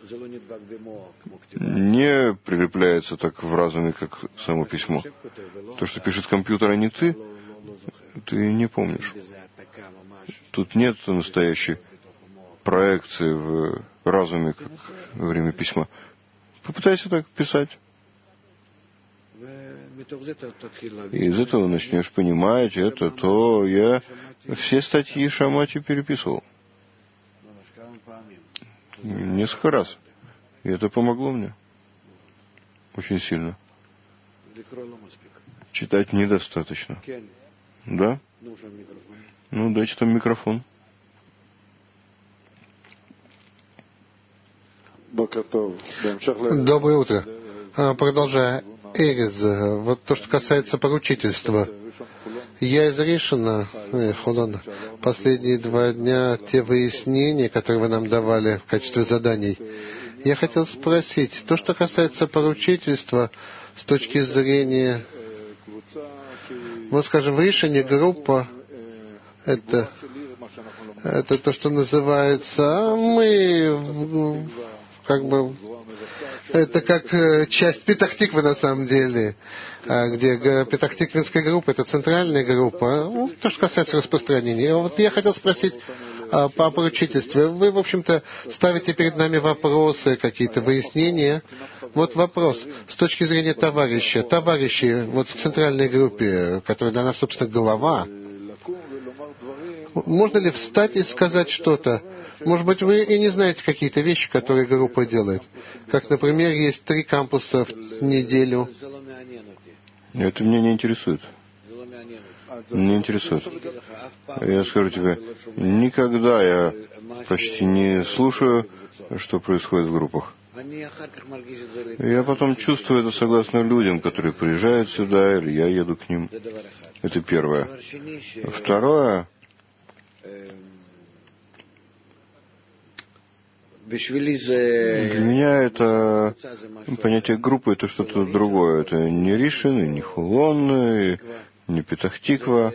Speaker 1: не прилепляется так в разуме, как само письмо. То, что пишет компьютер, а не ты, ты не помнишь. Тут нет настоящей проекции в разуме, как во время письма. Попытайся так писать. И из этого начнешь понимать это, то я все статьи Шамати переписывал. Несколько раз. И это помогло мне. Очень сильно. Читать недостаточно. Да? Ну, дайте там микрофон.
Speaker 2: Доброе утро. Продолжая, Эрез, вот то, что касается поручительства. Я из Ришина, Хулона, последние два дня, те выяснения, которые вы нам давали в качестве заданий, я хотел спросить, то, что касается поручительства с точки зрения, вот скажем, в Ришине группа, это, это то, что называется, а мы как бы, это как часть Петах-Тиквы на самом деле, где Петах-Тиквинская группа, это центральная группа, ну, то, что касается распространения. Вот я хотел спросить а, по поручительству. Вы, в общем-то, ставите перед нами вопросы, какие-то выяснения. Вот вопрос с точки зрения товарища. Товарищи вот в центральной группе, которая для нас, собственно, голова, можно ли встать и сказать что-то? Может быть, вы и не знаете какие-то вещи, которые группа делает. Как, например, есть три кампуса в неделю.
Speaker 1: Это меня не интересует. Не интересует. Я скажу тебе, никогда я почти не слушаю, что происходит в группах. Я потом чувствую это согласно людям, которые приезжают сюда, или я еду к ним. Это первое. Второе. Для меня это понятие группы, это что-то другое. Это не Ришин, не Хулон, не Петах-Тиква.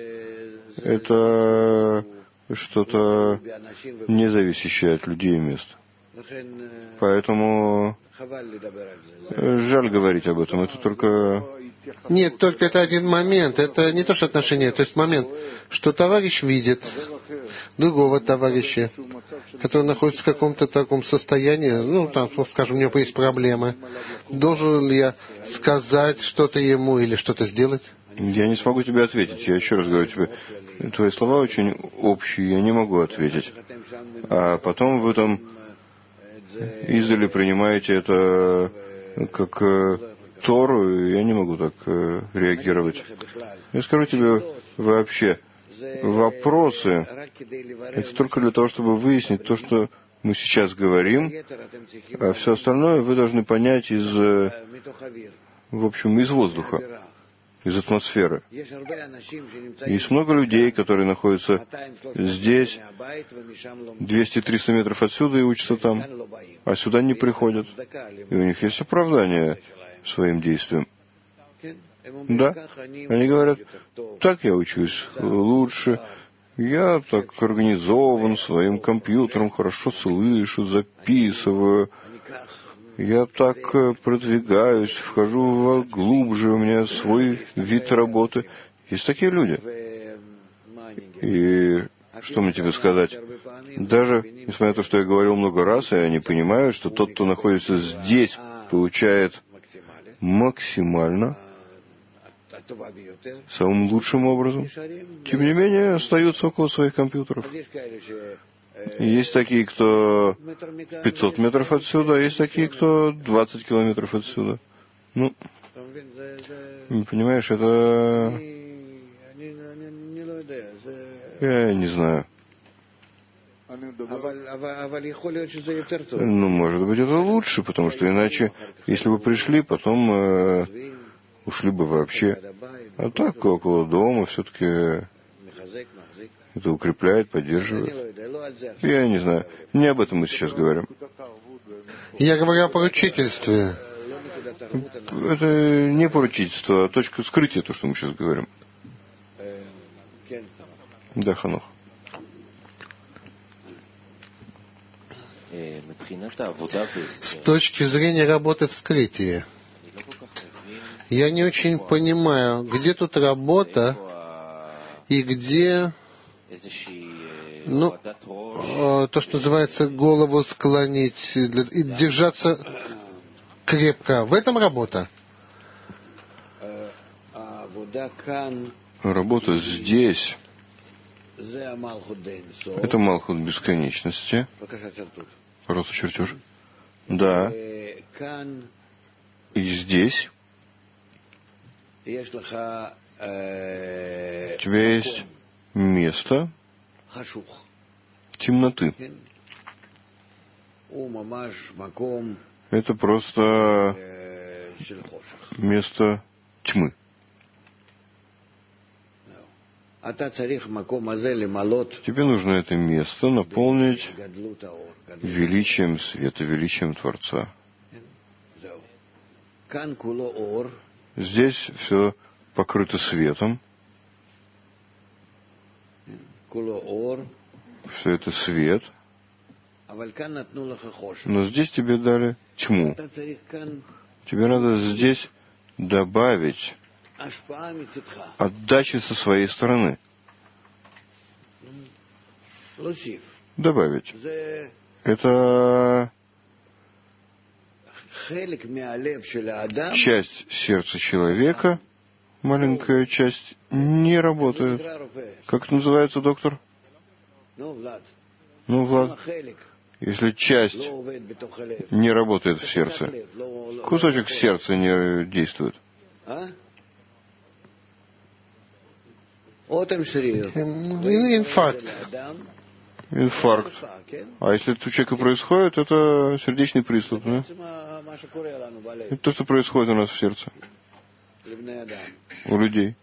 Speaker 1: Это что-то не зависящее от людей и мест. Поэтому жаль говорить об этом. Это только...
Speaker 2: Нет, только это один момент. Это не то, что отношение, то есть момент, что товарищ видит другого товарища, который находится в каком-то таком состоянии, ну, там, скажем, у него есть проблемы. Должен ли я сказать что-то ему или что-то сделать?
Speaker 1: Я не смогу тебе ответить. Я еще раз говорю тебе, твои слова очень общие, я не могу ответить. А потом вы там издали принимаете это как Тору, и я не могу так реагировать. Я скажу тебе вообще, вопросы — это только для того, чтобы выяснить то, что мы сейчас говорим, а все остальное вы должны понять из, в общем, из воздуха, из атмосферы. Есть много людей, которые находятся здесь, двести-триста метров отсюда и учатся там, а сюда не приходят. И у них есть оправдание своим действиям. Да, они говорят, так я учусь лучше, я так организован своим компьютером, хорошо слышу, записываю, я так продвигаюсь, вхожу глубже, у меня свой вид работы. Есть такие люди. И что мне тебе сказать? Даже, несмотря на то, что я говорил много раз, и они понимают, что тот, кто находится здесь, получает максимально, самым лучшим образом. Тем не менее, остаются около своих компьютеров. Есть такие, кто пятьсот метров отсюда, а есть такие, кто двадцать километров отсюда. Ну, понимаешь, это... Я не знаю. Ну, может быть, это лучше, потому что иначе, если бы пришли, потом э, ушли бы вообще. А так, около дома все-таки это укрепляет, поддерживает. Я не знаю. Не об этом мы сейчас говорим.
Speaker 2: Я говорю о поручительстве.
Speaker 1: Это не поручительство, а точка скрытия, то, что мы сейчас говорим. Да, Ханох.
Speaker 2: С точки зрения работы в скрытии, я не очень понимаю, где тут работа и где, ну, то, что называется, голову склонить и держаться крепко. В этом работа.
Speaker 1: Работа здесь. Это Малхут бесконечности. Просто чертеж. Да. И здесь у тебя есть место темноты. это просто место тьмы. Тебе нужно это место наполнить величием света, величием Творца. Здесь все покрыто светом. Все это свет. Но здесь тебе дали тьму. Тебе надо здесь добавить отдачи со своей стороны. Добавить. Это часть сердца человека, маленькая часть, не работает. Как это называется, доктор? Ну, Влад, если часть не работает в сердце, кусочек сердца не действует.
Speaker 2: Инфаркт.
Speaker 1: Инфаркт. А если это у человека происходит, это сердечный приступ, да? Это то, что происходит у нас в сердце. У людей.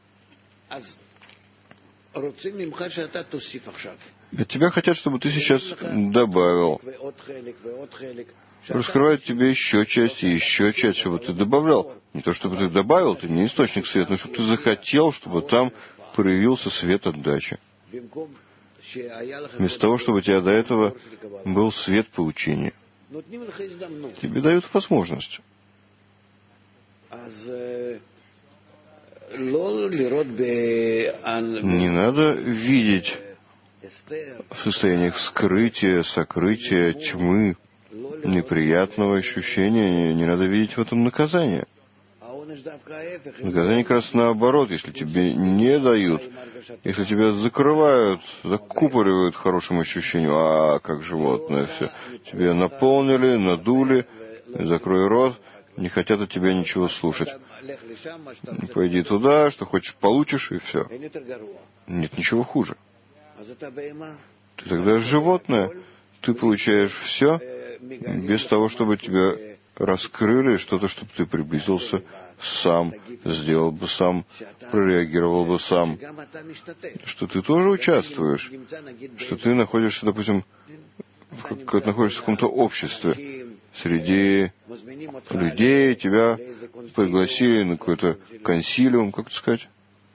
Speaker 1: От тебя хотят, чтобы ты сейчас добавил. Раскрывают тебе еще часть и еще часть, чтобы ты добавлял. Не то, чтобы ты добавил, ты не источник света, но чтобы ты захотел, чтобы там проявился свет отдачи. Вместо того, чтобы у тебя до этого был свет поучения. Тебе дают возможность. Не надо видеть в состояниях скрытия, сокрытия, тьмы, неприятного ощущения. Не надо видеть в этом наказание. Наказание как раз наоборот. Если тебе не дают, если тебя закрывают, закупоривают хорошим ощущением, а как животное все. Тебя наполнили, надули, закрой рот, не хотят от тебя ничего слушать. Пойди туда, что хочешь, получишь, и все. Нет ничего хуже. Ты тогда животное. Ты получаешь все без того, чтобы тебя раскрыли, что-то, чтобы ты приблизился сам, сделал бы сам, прореагировал бы сам. Что ты тоже участвуешь. Что ты находишься, допустим, в, как, находишься в каком-то обществе. Среди людей тебя пригласили на какой-то консилиум, как это сказать?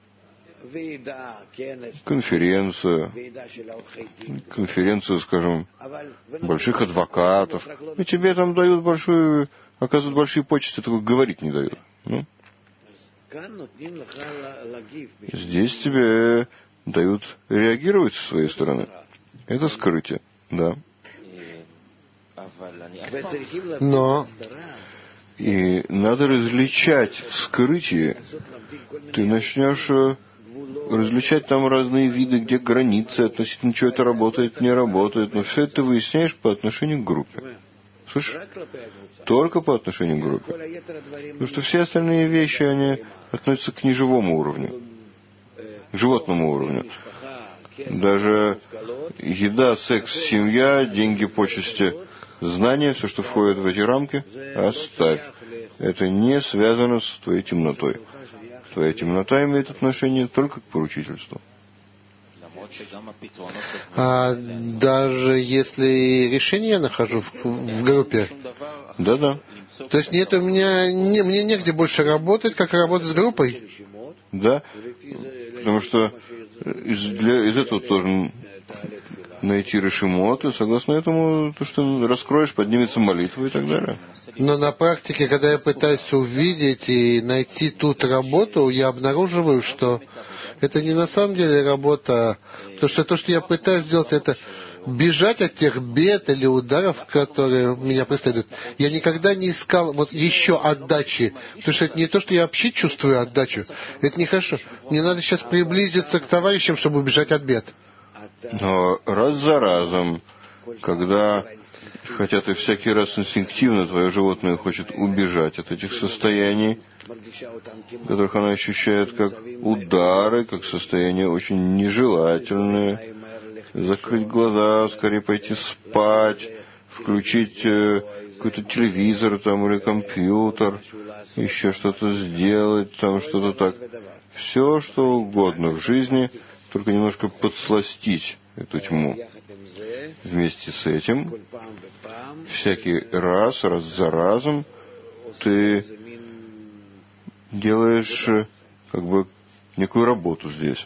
Speaker 1: Конференцию, конференцию, скажем, больших адвокатов. И тебе там дают большую, оказывают большие почести, только говорить не дают. Ну? Здесь тебе дают реагировать со своей стороны. Это скрытие, да.
Speaker 2: Но
Speaker 1: и надо различать в скрытии. Ты начнешь различать там разные виды, где границы относительно чего это работает, не работает. Но все это ты выясняешь по отношению к группе. Слышишь? Только по отношению к группе. Потому что все остальные вещи, они относятся к неживому уровню, к животному уровню. Даже еда, секс, семья, деньги, почести, знания, все, что входит в эти рамки, оставь. Это не связано с твоей темнотой. Твоя темнота имеет отношение только к поручительству.
Speaker 2: А даже если решение я нахожу в, в группе,
Speaker 1: да-да.
Speaker 2: То есть нет у меня, не, мне негде больше работать, как работать с группой?
Speaker 1: Да, потому что из, для, из этого тоже найти решимот, и согласно этому, то, что раскроешь, поднимется молитва и так далее.
Speaker 2: Но на практике, когда я пытаюсь увидеть и найти тут работу, я обнаруживаю, что это не на самом деле работа, потому что то, что я пытаюсь сделать, это бежать от тех бед или ударов, которые меня преследуют. Я никогда не искал вот еще отдачи, потому что это не то, что я вообще чувствую отдачу. Это нехорошо. Мне надо сейчас приблизиться к товарищам, чтобы убежать от бед.
Speaker 1: Но раз за разом, когда, хотя ты всякий раз инстинктивно, твое животное хочет убежать от этих состояний, которых она ощущает как удары, как состояние очень нежелательное, закрыть глаза, скорее пойти спать, включить э, какой-то телевизор там или компьютер, еще что-то сделать, там что-то так. Все, что угодно в жизни, только немножко подсластить эту тьму. Вместе с этим, всякий раз, раз за разом, ты делаешь как бы некую работу здесь.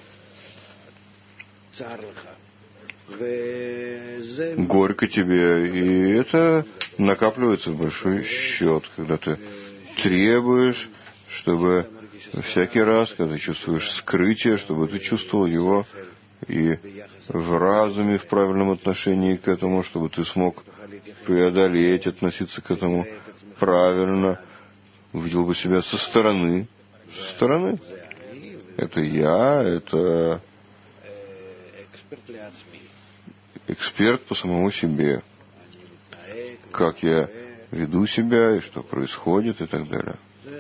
Speaker 1: Горько тебе, и это накапливается в большой счет, когда ты требуешь, чтобы всякий раз, когда ты чувствуешь скрытие, чтобы ты чувствовал его и в разуме, в правильном отношении к этому, чтобы ты смог преодолеть, относиться к этому правильно, увидел бы себя со стороны. Со стороны. Это я, это эксперт по самому себе. Как я веду себя, и что происходит, и так далее.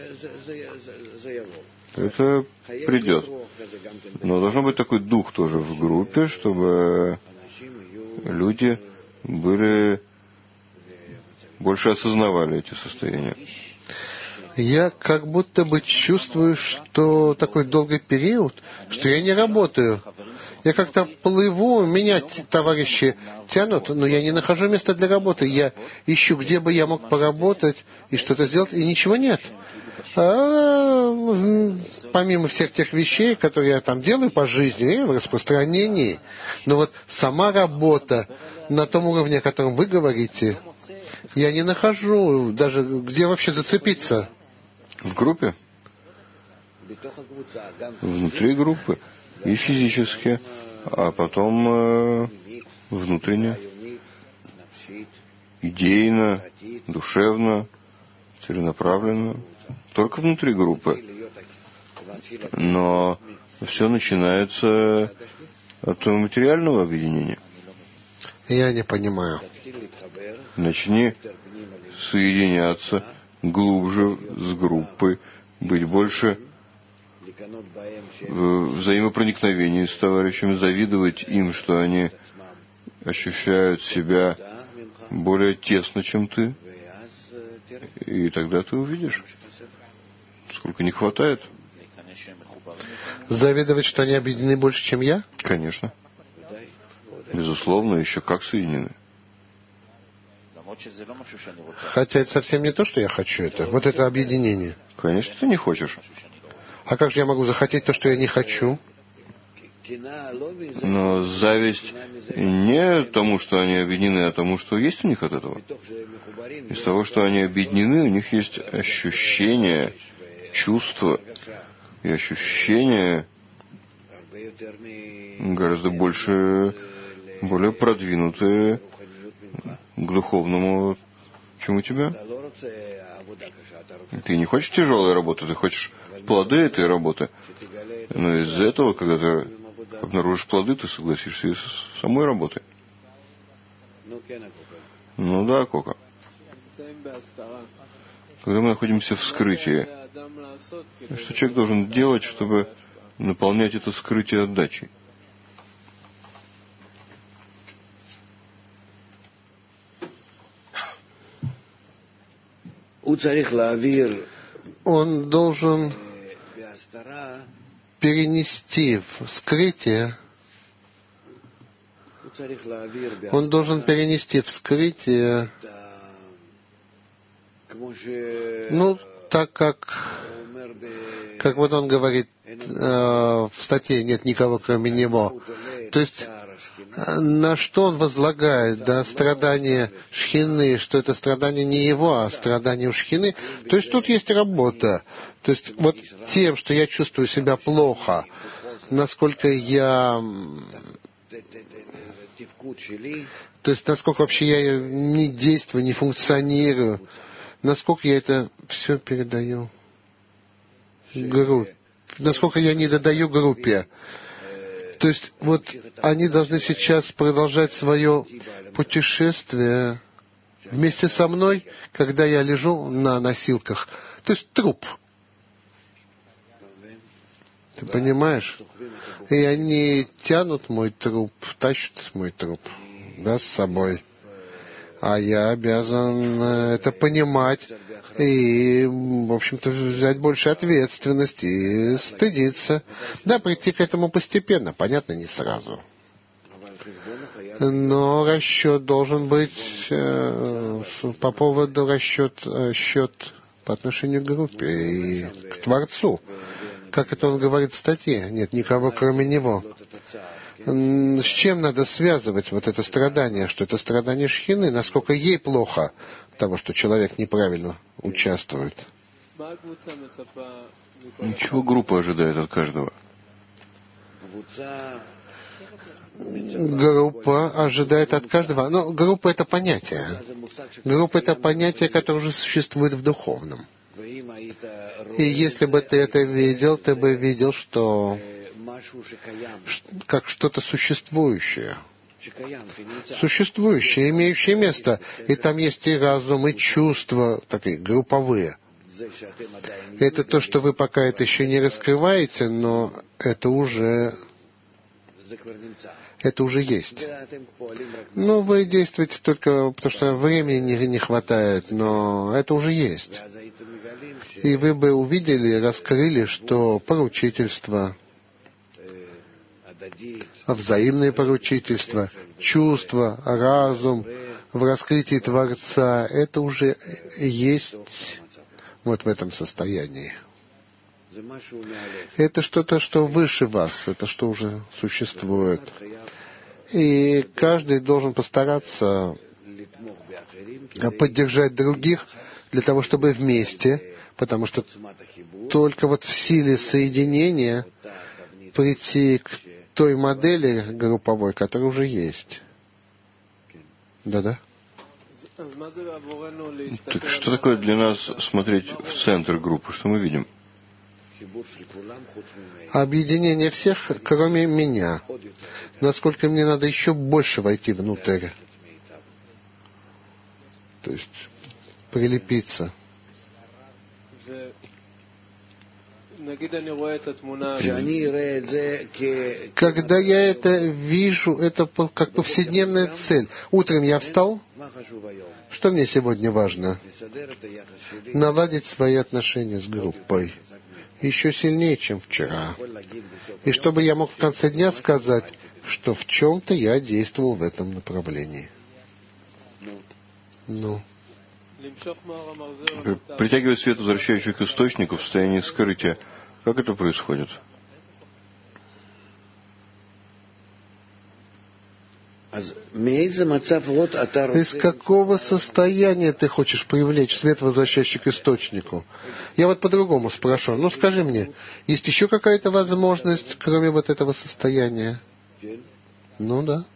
Speaker 1: Это придет. Но должен быть такой дух тоже в группе, чтобы люди были, больше осознавали эти состояния.
Speaker 2: Я как будто бы чувствую, что такой долгий период, что я не работаю. Я как-то плыву, меня товарищи тянут, но я не нахожу места для работы. Я ищу, где бы я мог поработать и что-то сделать, и ничего нет. А, помимо всех тех вещей, которые я там делаю по жизни, в распространении, но вот сама работа на том уровне, о котором вы говорите, я не нахожу даже, где вообще зацепиться.
Speaker 1: В группе? Внутри группы. И физически, а потом э, внутренне, идейно, душевно, целенаправленно. Только внутри группы. Но все начинается от материального объединения.
Speaker 2: Я не понимаю.
Speaker 1: Начни соединяться глубже с группой, быть больше в взаимопроникновении с товарищами, завидовать им, что они ощущают себя более тесно, чем ты. И тогда ты увидишь, сколько не хватает.
Speaker 2: Завидовать, что они объединены больше, чем я?
Speaker 1: Конечно. Безусловно, еще как соединены.
Speaker 2: Хотя это совсем не то, что я хочу, это вот это объединение.
Speaker 1: Конечно, ты не хочешь.
Speaker 2: А как же я могу захотеть то, что я не хочу?
Speaker 1: Но зависть не тому, что они объединены, а тому, что есть у них от этого. Из того, что они объединены, у них есть ощущение, чувство и ощущение гораздо больше, более продвинутые к духовному, чем у тебя. Ты не хочешь тяжелой работы, ты хочешь плоды этой работы. Но из-за этого, когда ты обнаружишь плоды, ты согласишься и с самой работой. Ну да, Кока. Когда мы находимся в скрытии, что человек должен делать, чтобы наполнять это скрытие отдачей?
Speaker 2: Он должен перенести в скрытие, он должен перенести в скрытие, ну, так как, как вот он говорит э, в статье «Нет никого, кроме него». То есть, на что он возлагает, да, страдания Шхины, что это страдание не его, а страдание у Шхины. То есть тут есть работа. То есть вот тем, что я чувствую себя плохо, насколько я... То есть насколько вообще я не действую, не функционирую, насколько я это все передаю группе, насколько я не додаю группе. То есть вот они должны сейчас продолжать свое путешествие вместе со мной, когда я лежу на носилках. То есть труп. Ты понимаешь? И они тянут мой труп, тащат мой труп, да, с собой. А я обязан это понимать и, в общем-то, взять больше ответственности и стыдиться. Да, прийти к этому постепенно, понятно, не сразу. Но расчет должен быть э, по поводу расчет, счет по отношению к группе и к Творцу. Как это он говорит в статье? Нет никого, кроме него. С чем надо связывать вот это страдание? Что это страдание Шхины? Насколько ей плохо того, что человек неправильно участвует?
Speaker 1: Чего группа ожидает от каждого?
Speaker 2: Группа ожидает от каждого. Но группа — это понятие. Группа — это понятие, которое уже существует в духовном. И если бы ты это видел, ты бы видел, что как что-то существующее. Существующее, имеющее место. И там есть и разум, и чувства, такие групповые. Это то, что вы пока это еще не раскрываете, но это уже... Это уже есть. Но вы действуете только потому, что времени не, не хватает, но это уже есть. И вы бы увидели, раскрыли, что поручительство, взаимное поручительство, чувство, разум в раскрытии Творца, это уже есть вот в этом состоянии. Это что-то, что выше вас, это что уже существует. И каждый должен постараться поддержать других для того, чтобы вместе, потому что только вот в силе соединения прийти к той модели групповой, которая уже есть. Да-да.
Speaker 1: Так что такое для нас смотреть в центр группы? Что мы видим?
Speaker 2: Объединение всех, кроме меня. Насколько мне надо еще больше войти внутрь. То есть прилепиться. Когда я это вижу, это как повседневная цель. Утром я встал. Что мне сегодня важно? Наладить свои отношения с группой. Еще сильнее, чем вчера. И чтобы я мог в конце дня сказать, что в чем-то я действовал в этом направлении. Ну.
Speaker 1: Притягивать свет, возвращающий к источнику в состоянии скрытия. Как это происходит?
Speaker 2: Из какого состояния ты хочешь привлечь свет, возвращающий к источнику? Я вот по-другому спрошу. Ну, скажи мне, есть еще какая-то возможность, кроме вот этого состояния? Ну, да.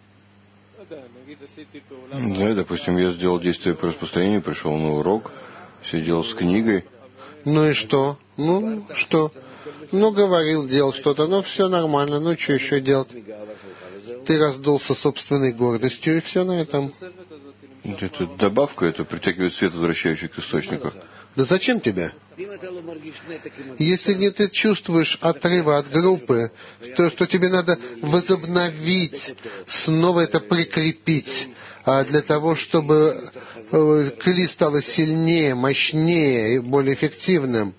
Speaker 1: Да, допустим, я сделал действие по распространению, пришел на урок, сидел с книгой.
Speaker 2: Ну и что? Ну, что? Ну, говорил, делал что-то, ну, все нормально, ну, что еще делать? Ты раздулся собственной гордостью, и все на этом.
Speaker 1: Это добавка, это притягивает свет, возвращающий к источнику.
Speaker 2: Да зачем тебе? Если не ты чувствуешь отрыва от группы, то что тебе надо возобновить, снова это прикрепить, а для того, чтобы кли стало сильнее, мощнее и более эффективным,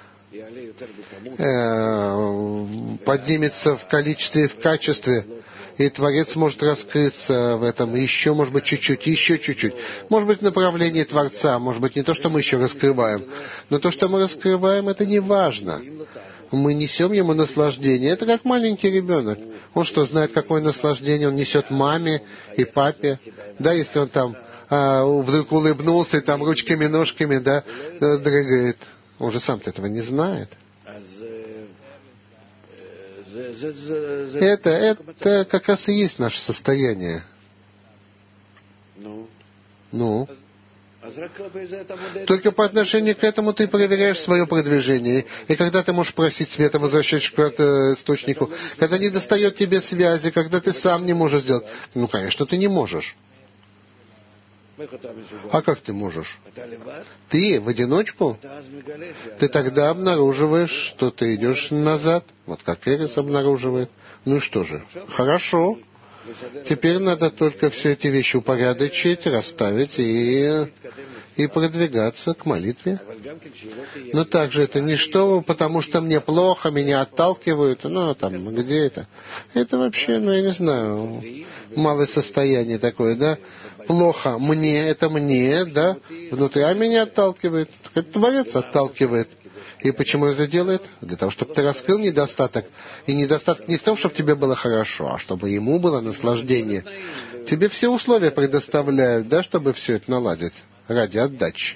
Speaker 2: поднимется в количестве и в качестве, и Творец может раскрыться в этом еще, может быть, чуть-чуть, еще чуть-чуть. Может быть, в направлении Творца, может быть, не то, что мы еще раскрываем, но то, что мы раскрываем, это не важно. Мы несем ему наслаждение. Это как маленький ребенок. Он что, знает, какое наслаждение он несет маме и папе? Да, если он там а, вдруг улыбнулся и там ручками, ножками, да, дрыгает. Он же сам-то этого не знает. Это, это как раз и есть наше состояние. Ну? Только по отношению к этому ты проверяешь свое продвижение. И когда ты можешь просить света, возвращаешься к источнику, когда не достает тебе связи, когда ты сам не можешь сделать. Ну, конечно, ты не можешь. А как ты можешь? Ты в одиночку? Ты тогда обнаруживаешь, что ты идешь назад. Вот как Эрис обнаруживает. Ну и что же? Хорошо. Теперь надо только все эти вещи упорядочить, расставить и, и продвигаться к молитве. Но также это не что, потому что мне плохо, меня отталкивают, ну, там, где это? Это вообще, ну, я не знаю, малое состояние такое, да? Плохо мне, это мне, да, внутри, а меня отталкивает. Это Творец отталкивает. И почему это делает? Для того, чтобы ты раскрыл недостаток. И недостаток не в том, чтобы тебе было хорошо, а чтобы ему было наслаждение. Тебе все условия предоставляют, да, чтобы все это наладить ради отдачи.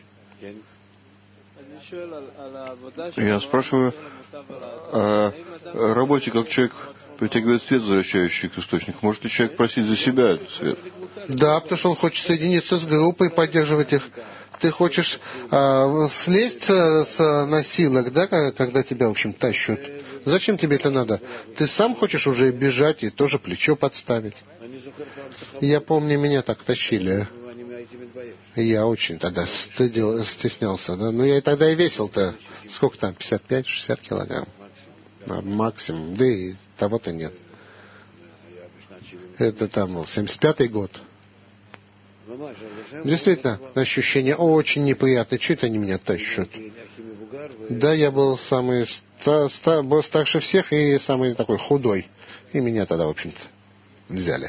Speaker 1: Я спрашиваю о работе, как человек притягивает свет, возвращающий к источнику. Может ли человек просить за себя этот свет?
Speaker 2: Да, потому что он хочет соединиться с группой, поддерживать их. Ты хочешь а, слезть с носилок, да, когда тебя, в общем, тащут. Зачем тебе это надо? Ты сам хочешь уже бежать и тоже плечо подставить. Я помню, меня так тащили. Я очень тогда стыдил, стеснялся. Да? Ну, я и тогда и весил-то, сколько там, пятьдесят пять шестьдесят килограмм. Максимум. Да и того-то нет. Это там был семьдесят пятый год. Действительно, ощущение очень неприятное. Чего это они меня тащат? Да, я был самый ста, ста, был старше всех и самый такой худой. И меня тогда, в общем-то, взяли.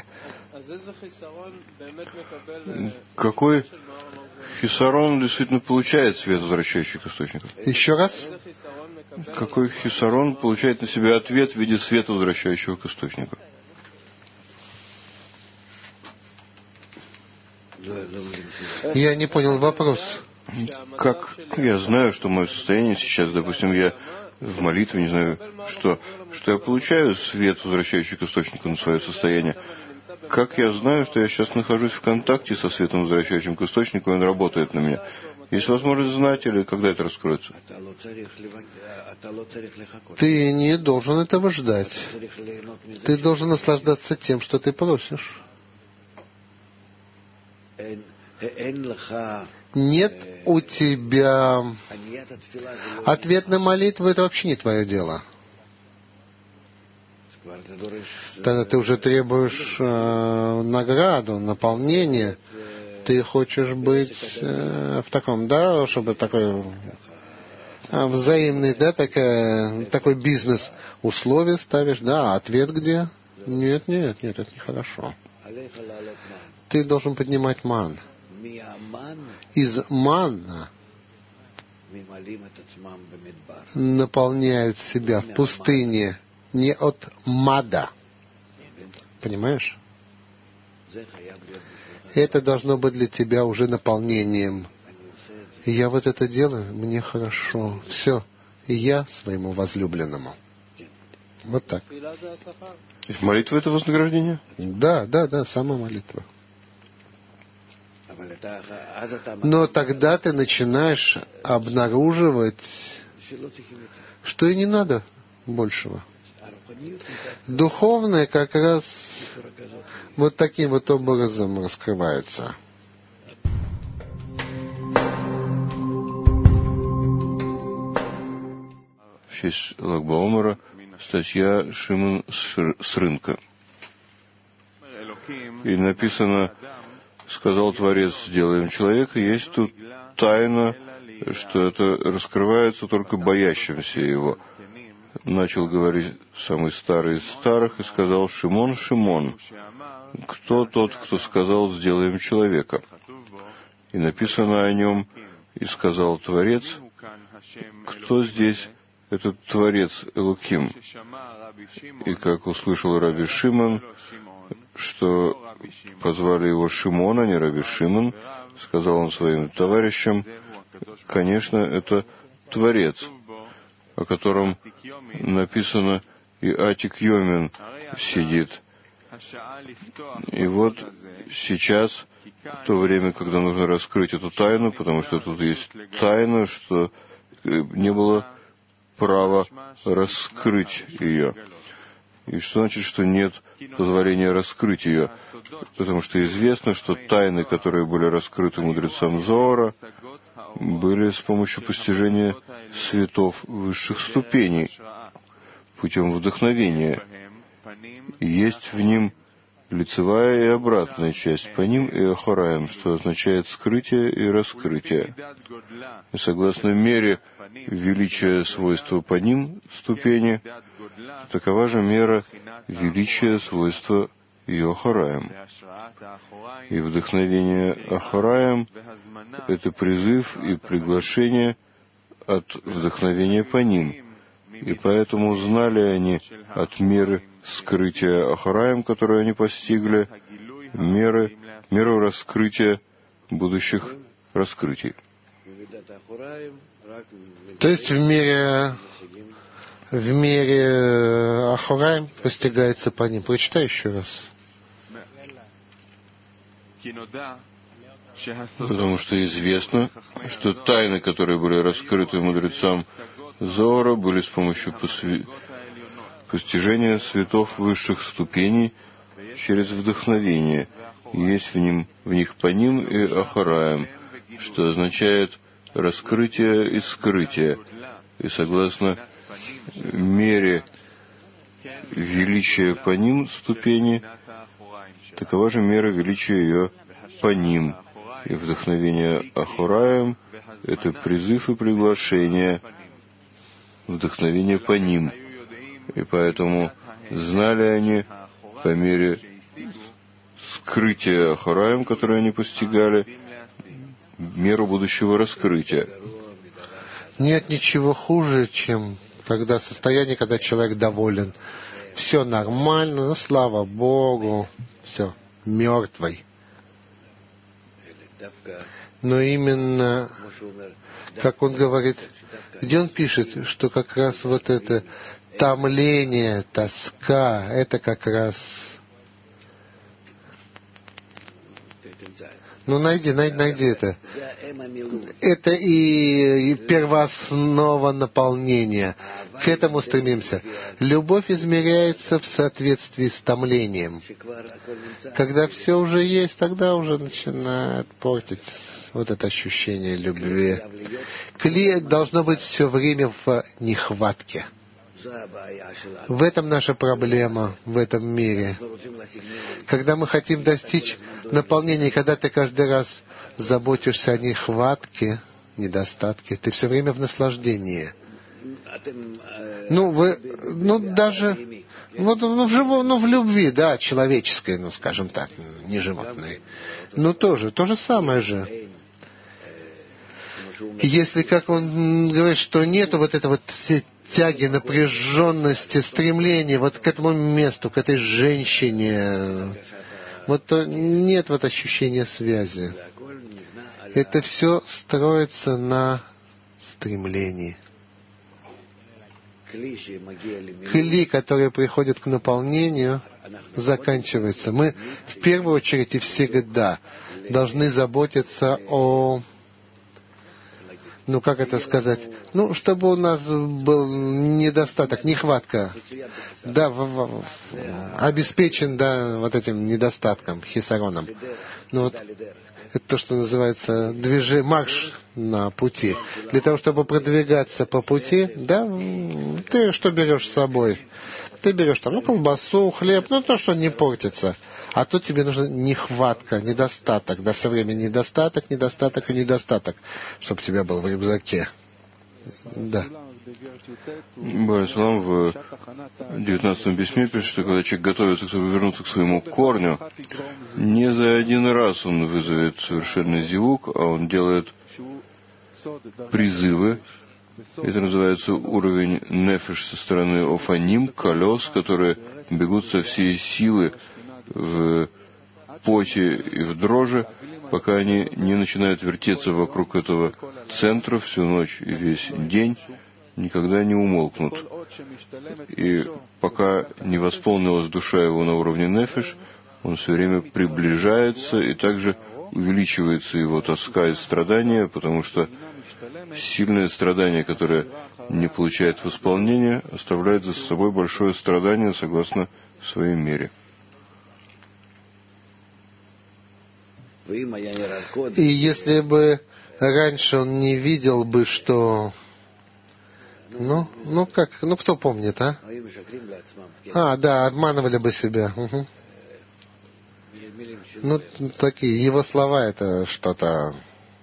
Speaker 1: Какой хисарон действительно получает свет, возвращающий к источнику?
Speaker 2: Еще раз?
Speaker 1: Какой хисарон получает на себя ответ в виде света, возвращающего к источнику?
Speaker 2: Я не понял вопрос.
Speaker 1: Как я знаю, что мое состояние сейчас, допустим, я в молитве, не знаю, что, что я получаю свет, возвращающий к источнику, на свое состояние. Как я знаю, что я сейчас нахожусь в контакте со светом, возвращающим к источнику, и он работает на меня? Есть возможность знать, или когда это раскроется?
Speaker 2: Ты не должен этого ждать. Ты должен наслаждаться тем, что ты просишь. Нет у тебя... Ответ на молитву — это вообще не твое дело. Тогда ты уже требуешь э, награду, наполнение. Ты хочешь быть э, в таком, да, чтобы такой э, взаимный, да, такая, такой бизнес. Условия ставишь, да, а ответ где? Нет, нет, нет, это нехорошо. Ты должен поднимать ман. Из мана наполняют себя в пустыне не от мада. Понимаешь? Это должно быть для тебя уже наполнением. И я вот это делаю, мне хорошо. Все. И я своему возлюбленному. Вот так.
Speaker 1: Молитва — это вознаграждение?
Speaker 2: Да, да, да, сама молитва. Но тогда ты начинаешь обнаруживать, что и не надо большего. Духовное как раз вот таким вот образом раскрывается.
Speaker 1: В честь Lag Баомера статья Шимон с рынка. И написано: сказал Творец, сделаем человека, есть тут тайна, что это раскрывается только боящимся его. Начал говорить самый старый из старых и сказал: Шимон, Шимон, кто тот, кто сказал, сделаем человека? И написано о нем: и сказал Творец, кто здесь этот Творец Элоким? И как услышал Раби Шимон, что позвали его Шимон, а не Раби Шимон, сказал он своим товарищам: конечно, это Творец, о котором написано и Атик Йомин сидит. И вот сейчас то время, когда нужно раскрыть эту тайну, потому что тут есть тайна, что не было права раскрыть ее. И что значит, что нет позволения раскрыть ее? Потому что известно, что тайны, которые были раскрыты мудрецам Зоара, были с помощью постижения светов высших ступеней, путем вдохновения. Есть в ним лицевая и обратная часть паним и ахараем, что означает скрытие и раскрытие. И согласно мере величия свойства паним ступени, такова же мера величия свойства и ахараем. И вдохновение ахараем — это призыв и приглашение от вдохновения паним. И поэтому знали они от меры скрытия ахараем, которую они постигли, меры, меру раскрытия будущих раскрытий.
Speaker 2: То есть в мере, в мере ахараем постигается паним. Прочитай еще раз.
Speaker 1: Потому что известно, что тайны, которые были раскрыты мудрецам Зоара, были с помощью посвя... постижения светов высших ступеней через вдохновение. И есть в, ним, в них паним и ахараем, что означает раскрытие и скрытие. И согласно мере величия паним ступени, такова же мера величия ее паним. И вдохновение ахараем — это призыв и приглашение вдохновение паним. И поэтому знали они по мере скрытия ахараем, которое они постигали, меру будущего раскрытия.
Speaker 2: Нет ничего хуже, чем когда состояние, когда человек доволен. Все нормально, ну слава Богу, все, мертвый. Но именно, как он говорит, где он пишет, что как раз вот это томление, тоска, это как раз... Ну, найди, найди, найди это. Это и, и первооснова наполнения. К этому стремимся. Любовь измеряется в соответствии с томлением. Когда все уже есть, тогда уже начинает портить вот это ощущение любви. Кли должно быть все время в нехватке. В этом наша проблема, в этом мире. Когда мы хотим достичь наполнения, когда ты каждый раз заботишься о нехватке, недостатке, ты все время в наслаждении. Ну, вы, ну даже, вот, ну, в живом, ну, в любви, да, человеческой, ну, скажем так, не животной. Ну, тоже, то же самое же. Если, как он говорит, что нету вот этого вот тяги, напряженности, стремления вот к этому месту, к этой женщине, вот то нет вот ощущения связи. Это все строится на стремлении. Кли, который приходит к наполнению, заканчивается. Мы в первую очередь и всегда должны заботиться о... Ну, как это сказать? Ну, чтобы у нас был недостаток, нехватка. Да, в, в, обеспечен, да, вот этим недостатком, хисароном. Ну, вот это то, что называется движение, марш на пути. Для того, чтобы продвигаться по пути, да, ты что берешь с собой? Ты берешь там, ну, колбасу, хлеб, ну, то, что не портится. А тут тебе нужна нехватка, недостаток. Да, все время недостаток, недостаток и недостаток, чтобы у тебя был в рюкзаке. Да.
Speaker 1: Барислам в девятнадцатом письме пишет, что когда человек готовится, чтобы вернуться к своему корню, не за один раз он вызовет совершенный зивук, а он делает призывы. Это называется уровень нефеш со стороны офаним, колес, которые бегут со всей силы в поте и в дрожи, пока они не начинают вертеться вокруг этого центра всю ночь и весь день, никогда не умолкнут. И пока не восполнилась душа его на уровне нефеш, он все время приближается, и также увеличивается его тоска и страдания, потому что сильное страдание, которое не получает восполнения, оставляет за собой большое страдание согласно своей мере.
Speaker 2: И если бы раньше он не видел бы, что... Ну, ну как, ну кто помнит, а? А, да, обманывали бы себя. Угу. Ну, такие, его слова — это что-то...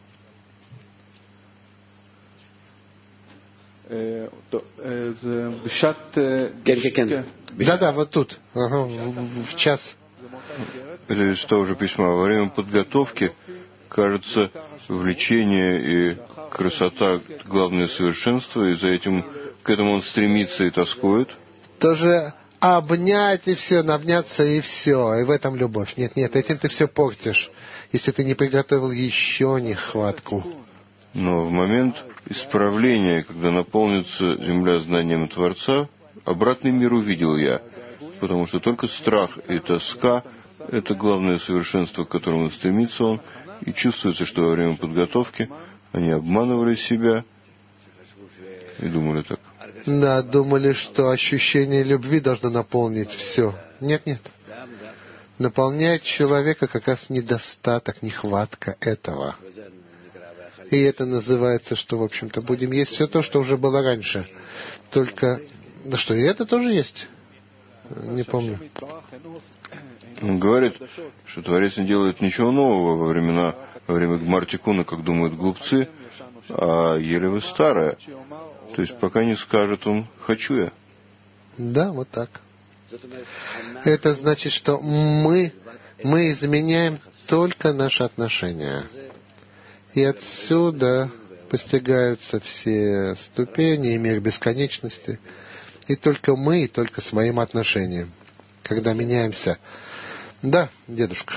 Speaker 2: Да-да, вот тут, ага, в, в час.
Speaker 1: Это из того же письма. Во время подготовки, кажется, влечение и красота — главное совершенство, и за этим, к этому он стремится и тоскует.
Speaker 2: Тоже обнять и все, обняться и все, и в этом любовь. Нет, нет, этим ты все портишь, если ты не приготовил еще нехватку.
Speaker 1: Но в момент исправления, когда наполнится земля знанием Творца, обратный мир увидел я, потому что только страх и тоска — это главное совершенство, к которому стремится он, и чувствуется, что во время подготовки они обманывали себя и думали так.
Speaker 2: Да, думали, что ощущение любви должно наполнить все. Нет, нет. Наполняет человека как раз недостаток, нехватка этого. И это называется, что, в общем-то, будем есть все то, что уже было раньше. Только... Да что, и это тоже есть? Не помню.
Speaker 1: Он говорит, что Творец не делает ничего нового во времена, во время Гмар-Тикуна, как думают глупцы, а еле старое. То есть пока не скажет он «хочу я».
Speaker 2: Да, вот так. Это значит, что мы, мы изменяем только наши отношения. И отсюда постигаются все ступени и мир бесконечности. И только мы, и только своим отношением. Когда меняемся. Да, дедушка.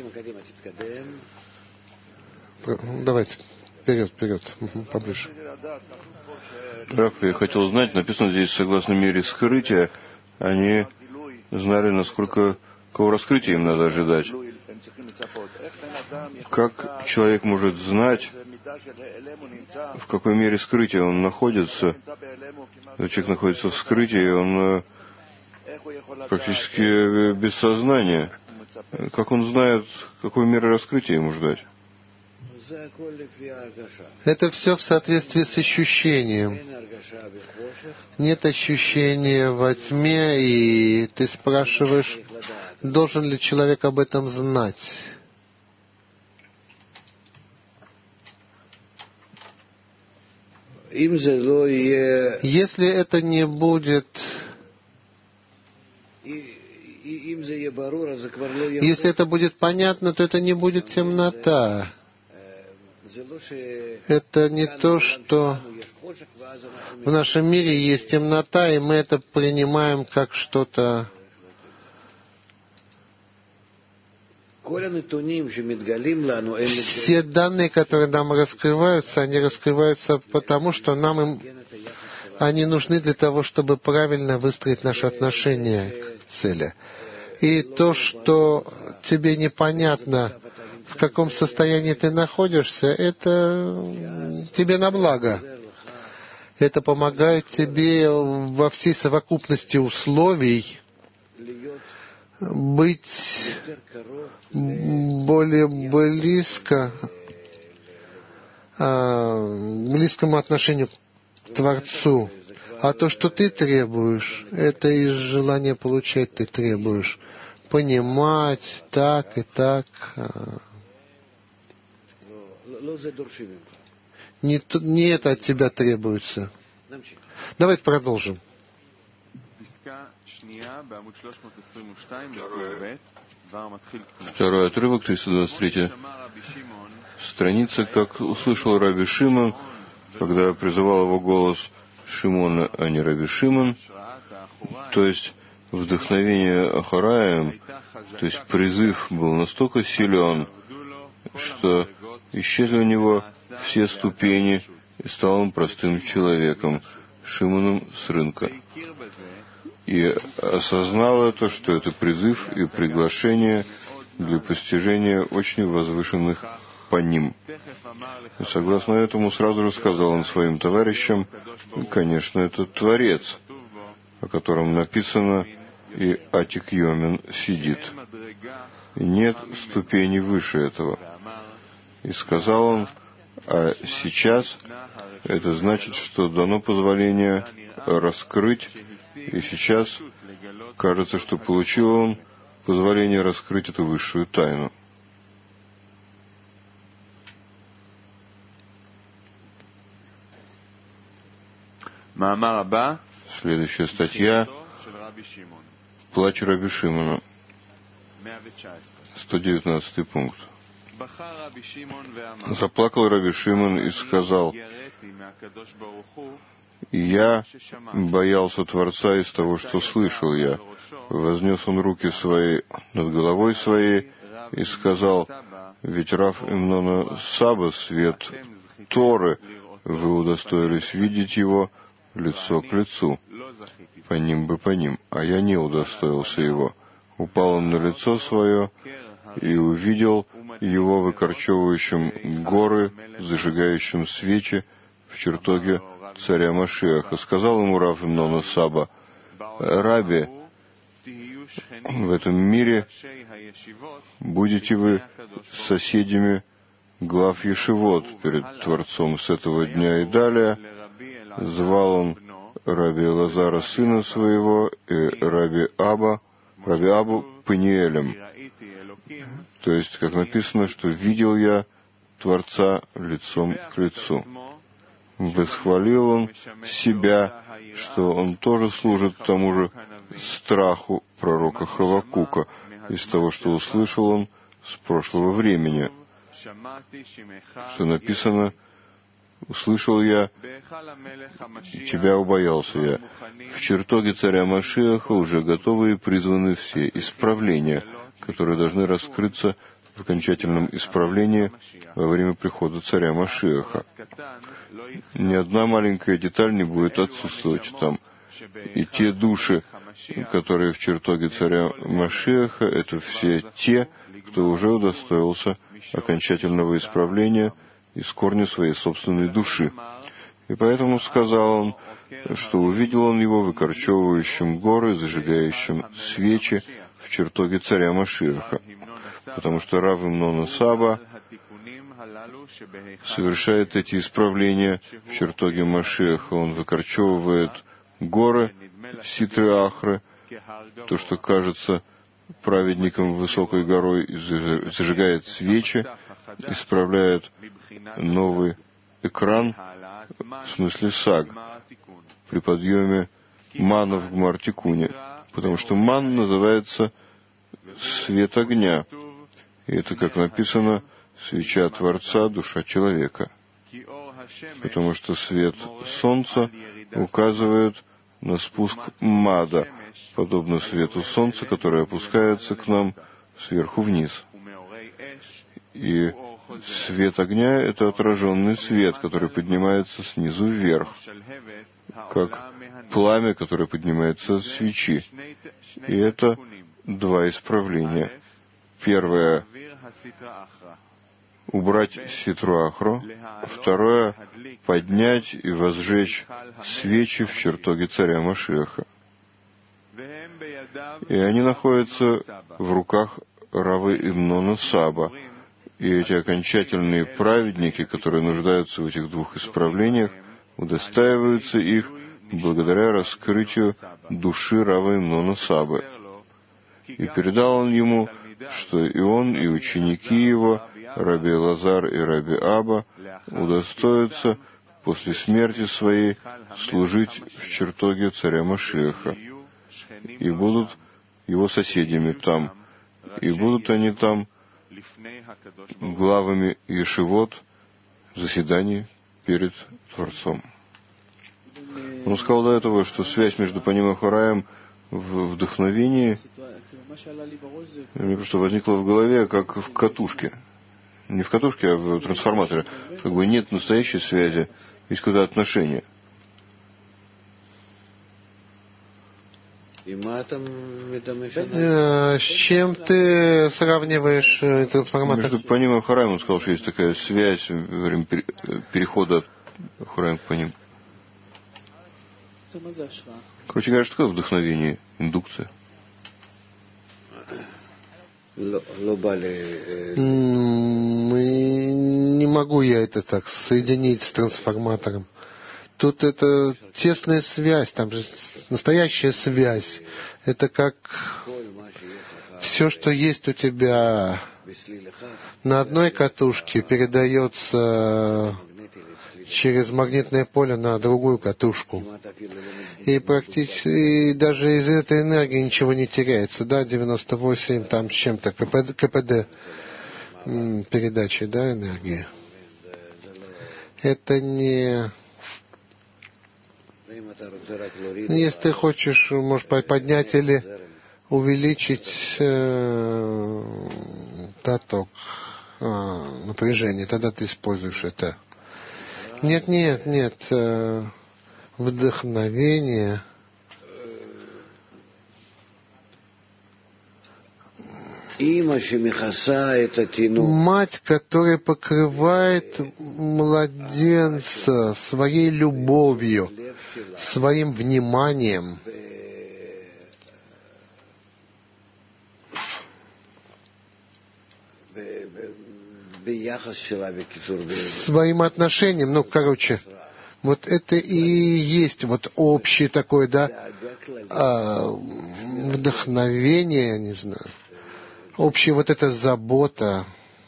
Speaker 2: Давайте, вперед, вперед, угу, поближе.
Speaker 1: Раф, я хотел знать, написано здесь, согласно мере скрытия, они знали, насколько, какого раскрытия им надо ожидать. Как человек может знать, в какой мере скрытия он находится? Человек находится в скрытии, он практически без сознания. Как он знает, какой меры раскрытия ему ждать?
Speaker 2: Это все в соответствии с ощущением. Нет ощущения во тьме, и ты спрашиваешь, должен ли человек об этом знать. Если это не будет... Если это будет понятно, то это не будет темнота. Это не то, что в нашем мире есть темнота, и мы это принимаем как что-то... Все данные, которые нам раскрываются, они раскрываются потому, что нам им... они нужны для того, чтобы правильно выстроить наши отношения к цели. И то, что тебе непонятно, в каком состоянии ты находишься, это тебе на благо. Это помогает тебе во всей совокупности условий быть более близко, близкому отношению к Творцу. А то, что ты требуешь, это из желания получать ты требуешь. Понимать так и так. Не, не это от тебя требуется. Давайте продолжим.
Speaker 1: Второй отрывок, триста двадцать третья страница. Как услышал Раби Шимон, когда призывал его голос Шимона, а не Раби Шимон, то есть вдохновение Ахараем, то есть призыв был настолько силен, что исчезли у него все ступени, и стал он простым человеком, Шимоном с рынка. И осознал это, что это призыв и приглашение для постижения очень возвышенных по ним. И согласно этому сразу же сказал он своим товарищам, конечно, это Творец, о котором написано «И Атик Йомин сидит». И нет ступени выше этого. И сказал он, а сейчас это значит, что дано позволение раскрыть, и сейчас кажется, что получил он позволение раскрыть эту высшую тайну. Следующая статья. Плач Раби Шимона. сто девятнадцатый пункт. Заплакал Раби Шимон и сказал: «Я боялся Творца из того, что слышал я». Вознес он руки свои над головой своей и сказал: «Ведь Рав Имнона Саба, свет Торы, вы удостоились видеть его лицо к лицу, по ним бы по ним, а я не удостоился его». Упал он на лицо свое и увидел его выкорчевывающим горы, зажигающим свечи в чертоге царя Машиаха. Сказал ему Рав Имнона Саба: «Раби, в этом мире будете вы соседями глав ешивот перед Творцом с этого дня». И далее звал он Раби Элазара, сына своего, и Раби Аба, Раби Абу Паниэлем. То есть, как написано, что «видел я Творца лицом к лицу». Восхвалил он себя, что он тоже служит тому же страху пророка Хавакука из того, что услышал он с прошлого времени, что написано: «Услышал я, тебя убоялся я». В чертоге царя Машиаха уже готовы и призваны все исправления, которые должны раскрыться в окончательном исправлении во время прихода царя Машиаха. Ни одна маленькая деталь не будет отсутствовать там. И те души, которые в чертоге царя Машиаха, это все те, кто уже удостоился окончательного исправления из корня своей собственной души. И поэтому сказал он, что увидел он его выкорчевывающим горы, зажигающим свечи в чертоге царя Машиаха. Потому что Рав Имнона Саба совершает эти исправления в чертоге Машиаха. Он выкорчевывает горы Ситры Ахры, то, что кажется праведником высокой горой, зажигает свечи, исправляет новый экран, в смысле саг, при подъеме мана в Гмар-Тикуне. Потому что ман называется свет огня. И это, как написано, свеча Творца, душа человека. Потому что свет солнца указывает на спуск мада, подобно свету солнца, которое опускается к нам сверху вниз. И свет огня — это отраженный свет, который поднимается снизу вверх, как пламя, которое поднимается от свечи. И это два исправления. Первое — убрать ситру ахру. Второе — поднять и возжечь свечи в чертоге царя Машиаха. И они находятся в руках Равы Имнона Саба. И эти окончательные праведники, которые нуждаются в этих двух исправлениях, удостаиваются их благодаря раскрытию души Равы Имнона Сабы. И передал он ему, что и он, и ученики его, Раби Элазар и Раби Аба, удостоятся после смерти своей служить в чертоге царя Машиаха, и будут его соседями там, и будут они там главами ешивот, заседаний перед Творцом. Он сказал до этого, что связь между Паним Ахараем в вдохновении мне просто возникла в голове, как в катушке. Не в катушке, а в трансформаторе. Как бы нет настоящей связи, есть какое-то отношение.
Speaker 2: С чем ты сравниваешь трансформатор?
Speaker 1: Между Паним и Ахараем он сказал, что есть такая связь во время перехода от Ахараем к Паним. Короче говоря, что такое вдохновение, индукция?
Speaker 2: Не могу я это так соединить с трансформатором. Тут это тесная связь, там же настоящая связь. Это как все, что есть у тебя на одной катушке, передается через магнитное поле на другую катушку. И практически и даже из этой энергии ничего не теряется. Да, девяносто восемь там с чем-то КПД передачи, да, энергии. Это не... Если ты хочешь, можешь поднять или увеличить э, поток э, напряжения, тогда ты используешь это. Нет, нет, нет. Э, вдохновение. Мать, которая покрывает младенца своей любовью, своим вниманием, своим отношением, ну, короче, вот это и есть вот общее такое, да, а, вдохновение, не знаю, общая вот эта забота,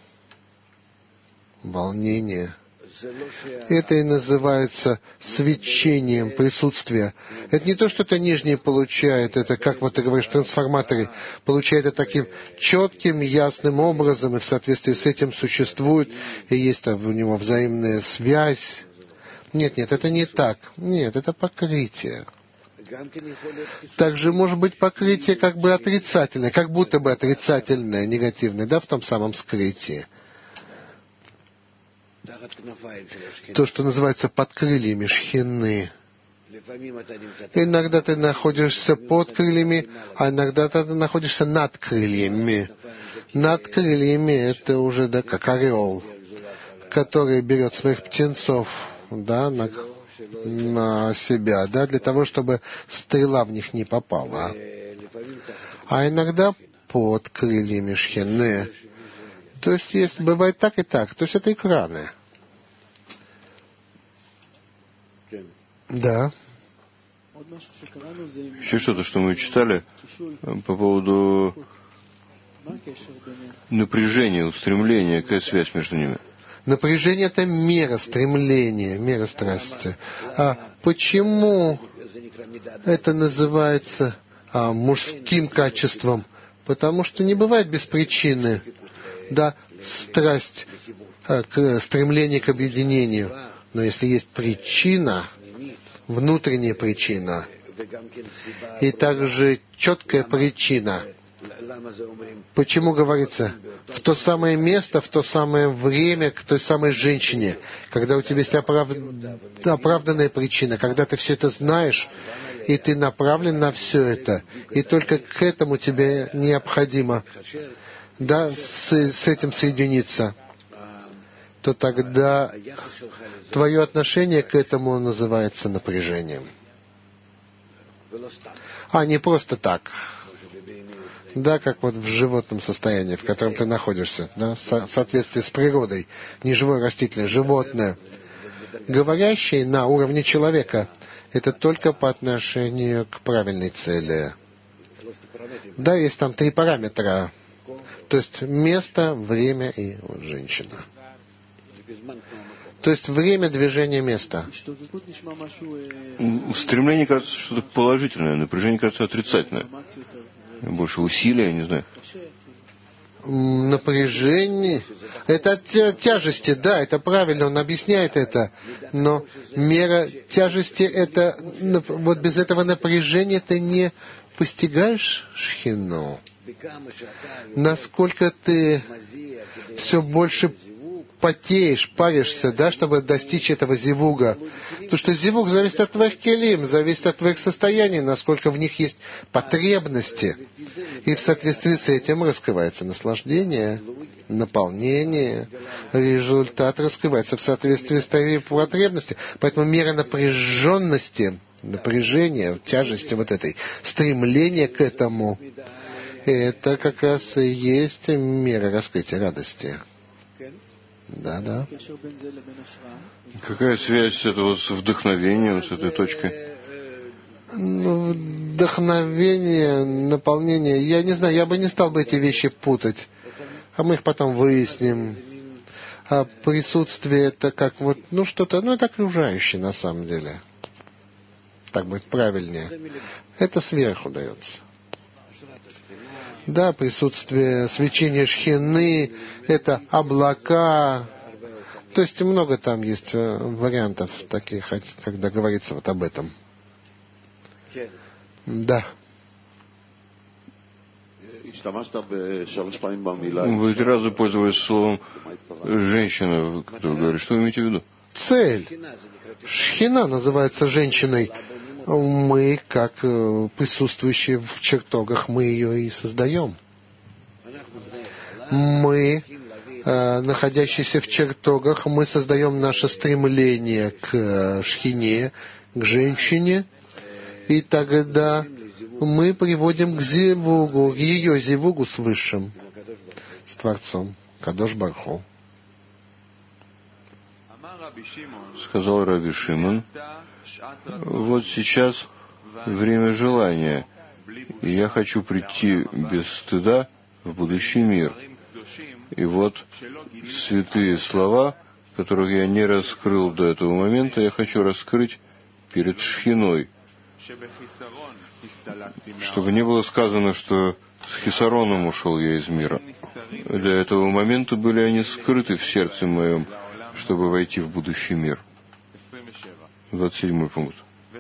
Speaker 2: волнение. Это и называется свечением присутствия. Это не то, что это нижнее получает, это, как вот ты говоришь, в трансформаторе, получает это таким четким, ясным образом, и в соответствии с этим существует, и есть там у него взаимная связь. Нет, нет, это не так. Нет, это покрытие. Также может быть покрытие как бы отрицательное, как будто бы отрицательное, негативное, да, в том самом скрытии. То, что называется под крыльями шхины. Иногда ты находишься под крыльями, а иногда ты находишься над крыльями. Над крыльями это уже, да, как орел, который берет своих птенцов, да, на, на себя, да, для того, чтобы стрела в них не попала. А иногда под крыльями шхины. То есть, есть, бывает так и так. То есть это экраны. Да.
Speaker 1: Еще что-то, что мы читали по поводу напряжения, устремления, какая связь между ними?
Speaker 2: Напряжение — это мера стремления, мера страсти. А почему это называется а, мужским качеством? Потому что не бывает без причины. Да, страсть, а, к, стремление к объединению. Но если есть причина, внутренняя причина, и также четкая причина, почему говорится, в то самое место, в то самое время, к той самой женщине, когда у тебя есть оправ... оправданная причина, когда ты все это знаешь, и ты направлен на все это, и только к этому тебе необходимо, да, с, с этим соединиться, то тогда твое отношение к этому называется напряжением. А не просто так. Да, как вот в животном состоянии, в котором ты находишься, да, в соответствии с природой, не живое растительное, животное. Говорящее на уровне человека — это только по отношению к правильной цели. Да, есть там три параметра. То есть место, время и вот, женщина. То есть время движения места.
Speaker 1: Стремление кажется что-то положительное, напряжение кажется отрицательное. Больше усилия, не знаю.
Speaker 2: Напряжение. Это от тяжести, да, это правильно, он объясняет это. Но мера тяжести — это вот без этого напряжения ты не постигаешь шхину. Насколько ты все больше потеешь, паришься, да, чтобы достичь этого зивуга. Потому что зивуг зависит от твоих келим, зависит от твоих состояний, насколько в них есть потребности. И в соответствии с этим раскрывается наслаждение, наполнение, результат раскрывается в соответствии с твоей потребностью. Поэтому мера напряженности, напряжения, тяжести вот этой, стремления к этому, это как раз и есть мера раскрытия радости. Да, да.
Speaker 1: Какая связь этого с вдохновением, с этой точкой?
Speaker 2: вдохновение, наполнение. Я не знаю, я бы не стал бы эти вещи путать. А мы их потом выясним. А присутствие это как вот, ну что-то, ну это окружающее на самом деле. Так будет правильнее. Это сверху дается. Да, присутствие, свечение шхины, это облака. То есть много там есть вариантов таких, когда говорится вот об этом. Да.
Speaker 1: Вы три раза пользовались словом «женщина», кто говорит. Что вы имеете в виду?
Speaker 2: Цель. Шхина называется женщиной. Мы, как присутствующие в чертогах, мы ее и создаем. Мы, находящиеся в чертогах, мы создаем наше стремление к шхине, к женщине, и тогда мы приводим к зивугу, к ее зивугу с Высшим, с Творцом, Кадош Барху.
Speaker 1: Сказал Раби Шимон: вот сейчас время желания, и я хочу прийти без стыда в будущий мир. И вот святые слова, которых я не раскрыл до этого момента, я хочу раскрыть перед Шхиной, чтобы не было сказано, что с хисароном ушел я из мира. Для этого момента были они скрыты в сердце моем, чтобы войти в будущий мир. двадцать седьмой пункт.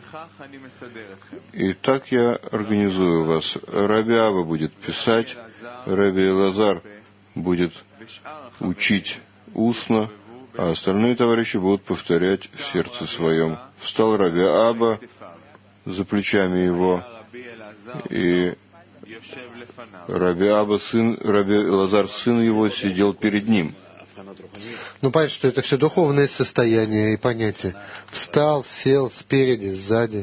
Speaker 1: И так я организую вас. Раби Аба будет писать, Раби Элазар будет учить устно, а остальные товарищи будут повторять в сердце своем. Встал Раби Аба за плечами его, и Раби Аба, сын, Раби Элазар, сын его, сидел перед ним.
Speaker 2: Ну, понятно, что это все духовные состояния и понятия. Встал, сел, спереди, сзади.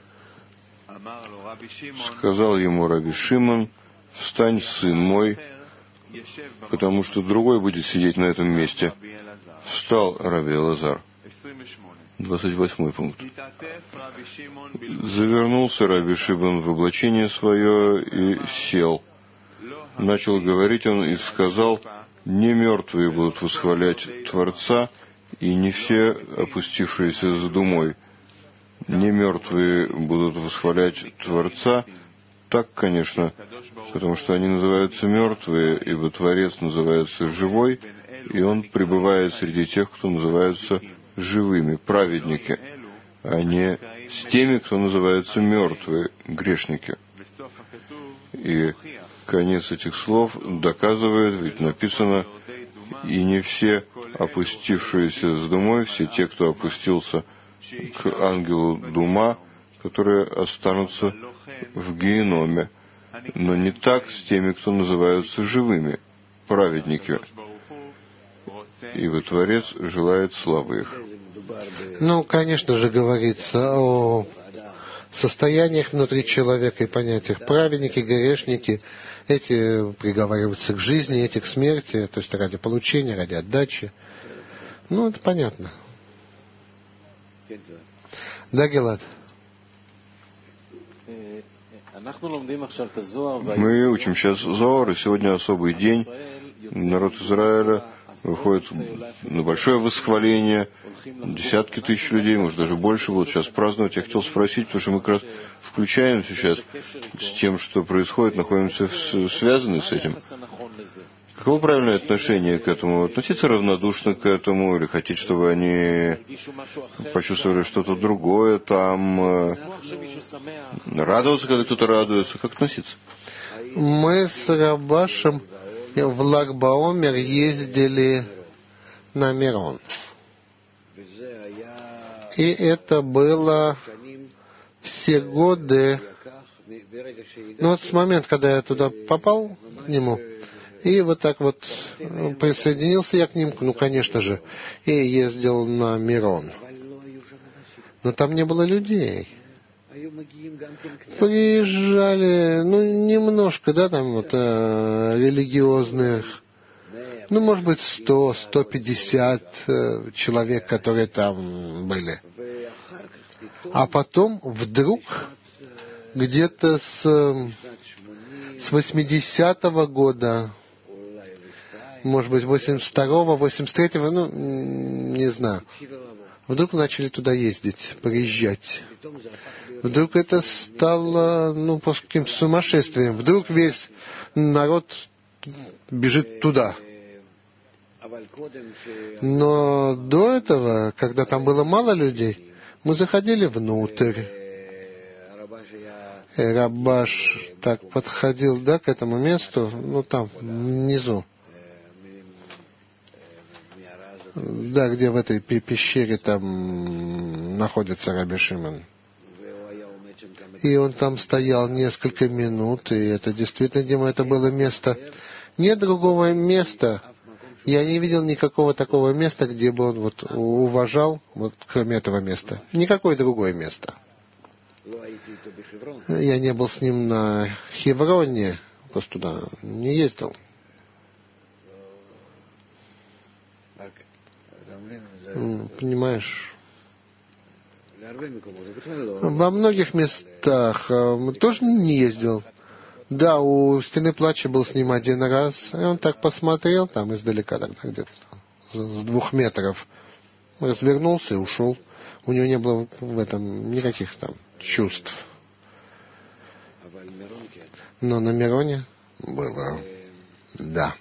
Speaker 1: Сказал ему Раби Шимон: встань, сын мой, потому что другой будет сидеть на этом месте. Встал Раби Элазар. двадцать восьмой пункт. Завернулся Раби Шимон в облачение свое и сел. Начал говорить он и сказал: не мертвые будут восхвалять Творца, и не все опустившиеся с думой. Не мертвые будут восхвалять Творца, так, конечно, потому что они называются мертвые, ибо Творец называется живой, и Он пребывает среди тех, кто называется живыми, праведники, а не с теми, кто называется мертвые, грешники. И конец этих слов доказывает, ведь написано: и не все опустившиеся с думой, все те, кто опустился к ангелу дума, которые останутся в геноме, но не так с теми, кто называются живыми, праведники. Ибо Творец желает славы их.
Speaker 2: Ну, конечно же, говорится о состояниях внутри человека и понятиях. Праведники, грешники, эти приговариваются к жизни, эти к смерти, то есть ради получения, ради отдачи. Ну, это понятно. Да, Гелат?
Speaker 1: Мы учим сейчас Зоар, и сегодня особый день. Народ Израиля выходит на большое восхваление. Десятки тысяч людей, может даже больше, будут сейчас праздновать. Я хотел спросить, потому что мы как раз включаем сейчас с тем, что происходит, находимся в, связаны с этим. Каково правильное отношение к этому? Относиться равнодушно к этому, или хотите, чтобы они почувствовали что-то другое там, радоваться, когда кто-то радуется? Как относиться?
Speaker 2: Мы с Рабашем в Lag-Баомер ездили на Мирон. И это было все годы, ну вот с момента, когда я туда попал к нему, и вот так вот присоединился я к ним, ну, конечно же, и ездил на Мирон. Но там не было людей. Приезжали, ну, немножко, да, там вот э, религиозных, ну, может быть, сто, сто пятьдесят э, человек, которые там были. А потом вдруг где-то с, с восьмидесятого года, может быть, восемьдесят второго, восемьдесят третьего, ну, не знаю. Вдруг начали туда ездить, приезжать. Вдруг это стало, ну, просто каким-то сумасшествием. Вдруг весь народ бежит туда. Но до этого, когда там было мало людей, мы заходили внутрь. И Рабаш так подходил, да, к этому месту, ну, там, внизу. Да, где в этой пещере там находится Раби Шимон. И он там стоял несколько минут, и это действительно, Дима, это было место. Нет другого места. Я не видел никакого такого места, где бы он вот уважал, вот кроме этого места. Никакое другое место. Я не был с ним на Хевроне, просто туда не ездил. Понимаешь? Во многих местах тоже не ездил. Да, у Стены Плача был с ним один раз, и он так посмотрел, там издалека, так, где-то с двух метров, развернулся и ушел. У него не было в этом никаких там чувств. Но на Мироне было, да.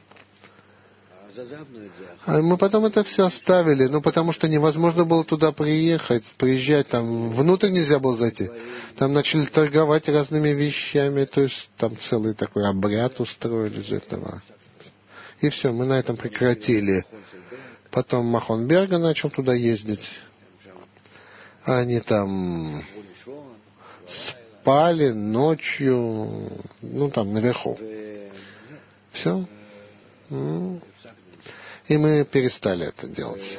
Speaker 2: А мы потом это все оставили, ну, потому что невозможно было туда приехать, приезжать, там, внутрь нельзя было зайти. Там начали торговать разными вещами, то есть там целый такой обряд устроили из этого. И все, мы на этом прекратили. Потом Махон Берга начал туда ездить. Они там спали ночью, ну, там, наверху. Все. И мы перестали это делать.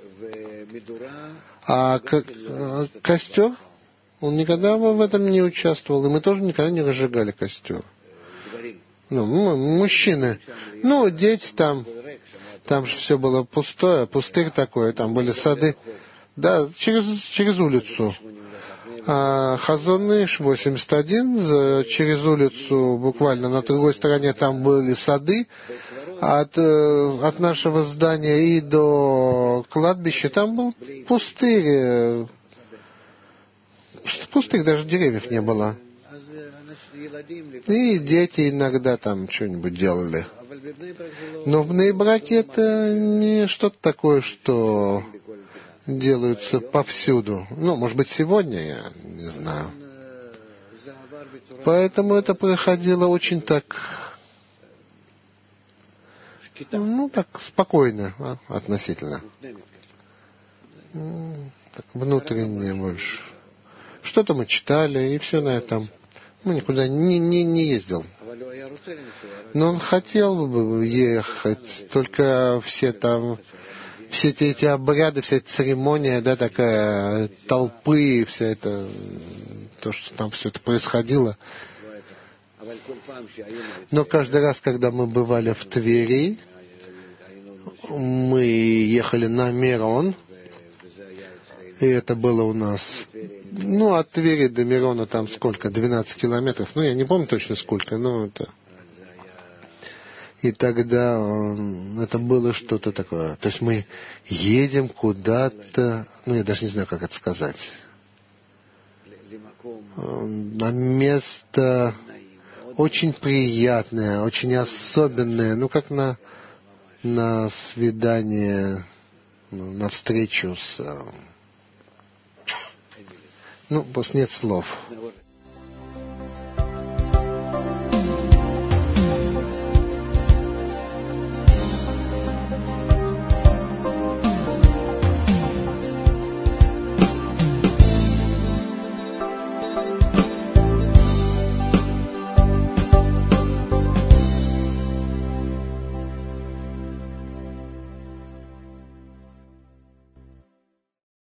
Speaker 2: А к- костер, он никогда в этом не участвовал, и мы тоже никогда не разжигали костер. Ну, мы, мужчины. Ну, дети там, там же все было пустое, пустырь такой, там были сады. Да, через, через улицу. А Хазон Иш восемьдесят один, через улицу, буквально на другой стороне, там были сады. От, от нашего здания и до кладбища там был пустырь. Пустырь, даже деревьев не было. И дети иногда там что-нибудь делали. Но в Бней-Браке это не что-то такое, что делается повсюду. Ну, может быть, сегодня, я не знаю. Поэтому это происходило очень так, ну, так спокойно, а, относительно. Так, внутренне больше. Что-то мы читали, и все на этом. Мы никуда не, не, не ездил. Но он хотел бы ехать, только все там, все эти, эти обряды, вся эта церемония, да, такая, толпы, вся это, то, что там все это происходило. Но каждый раз, когда мы бывали в Твери, мы ехали на Мирон, и это было у нас, ну, от Твери до Мирона там сколько, двенадцать километров, ну, я не помню точно сколько, но это... И тогда это было что-то такое. То есть мы едем куда-то, ну, я даже не знаю, как это сказать, на место очень приятное, очень особенное, ну, как на, на свидание, ну, на встречу с... Ну, просто нет слов.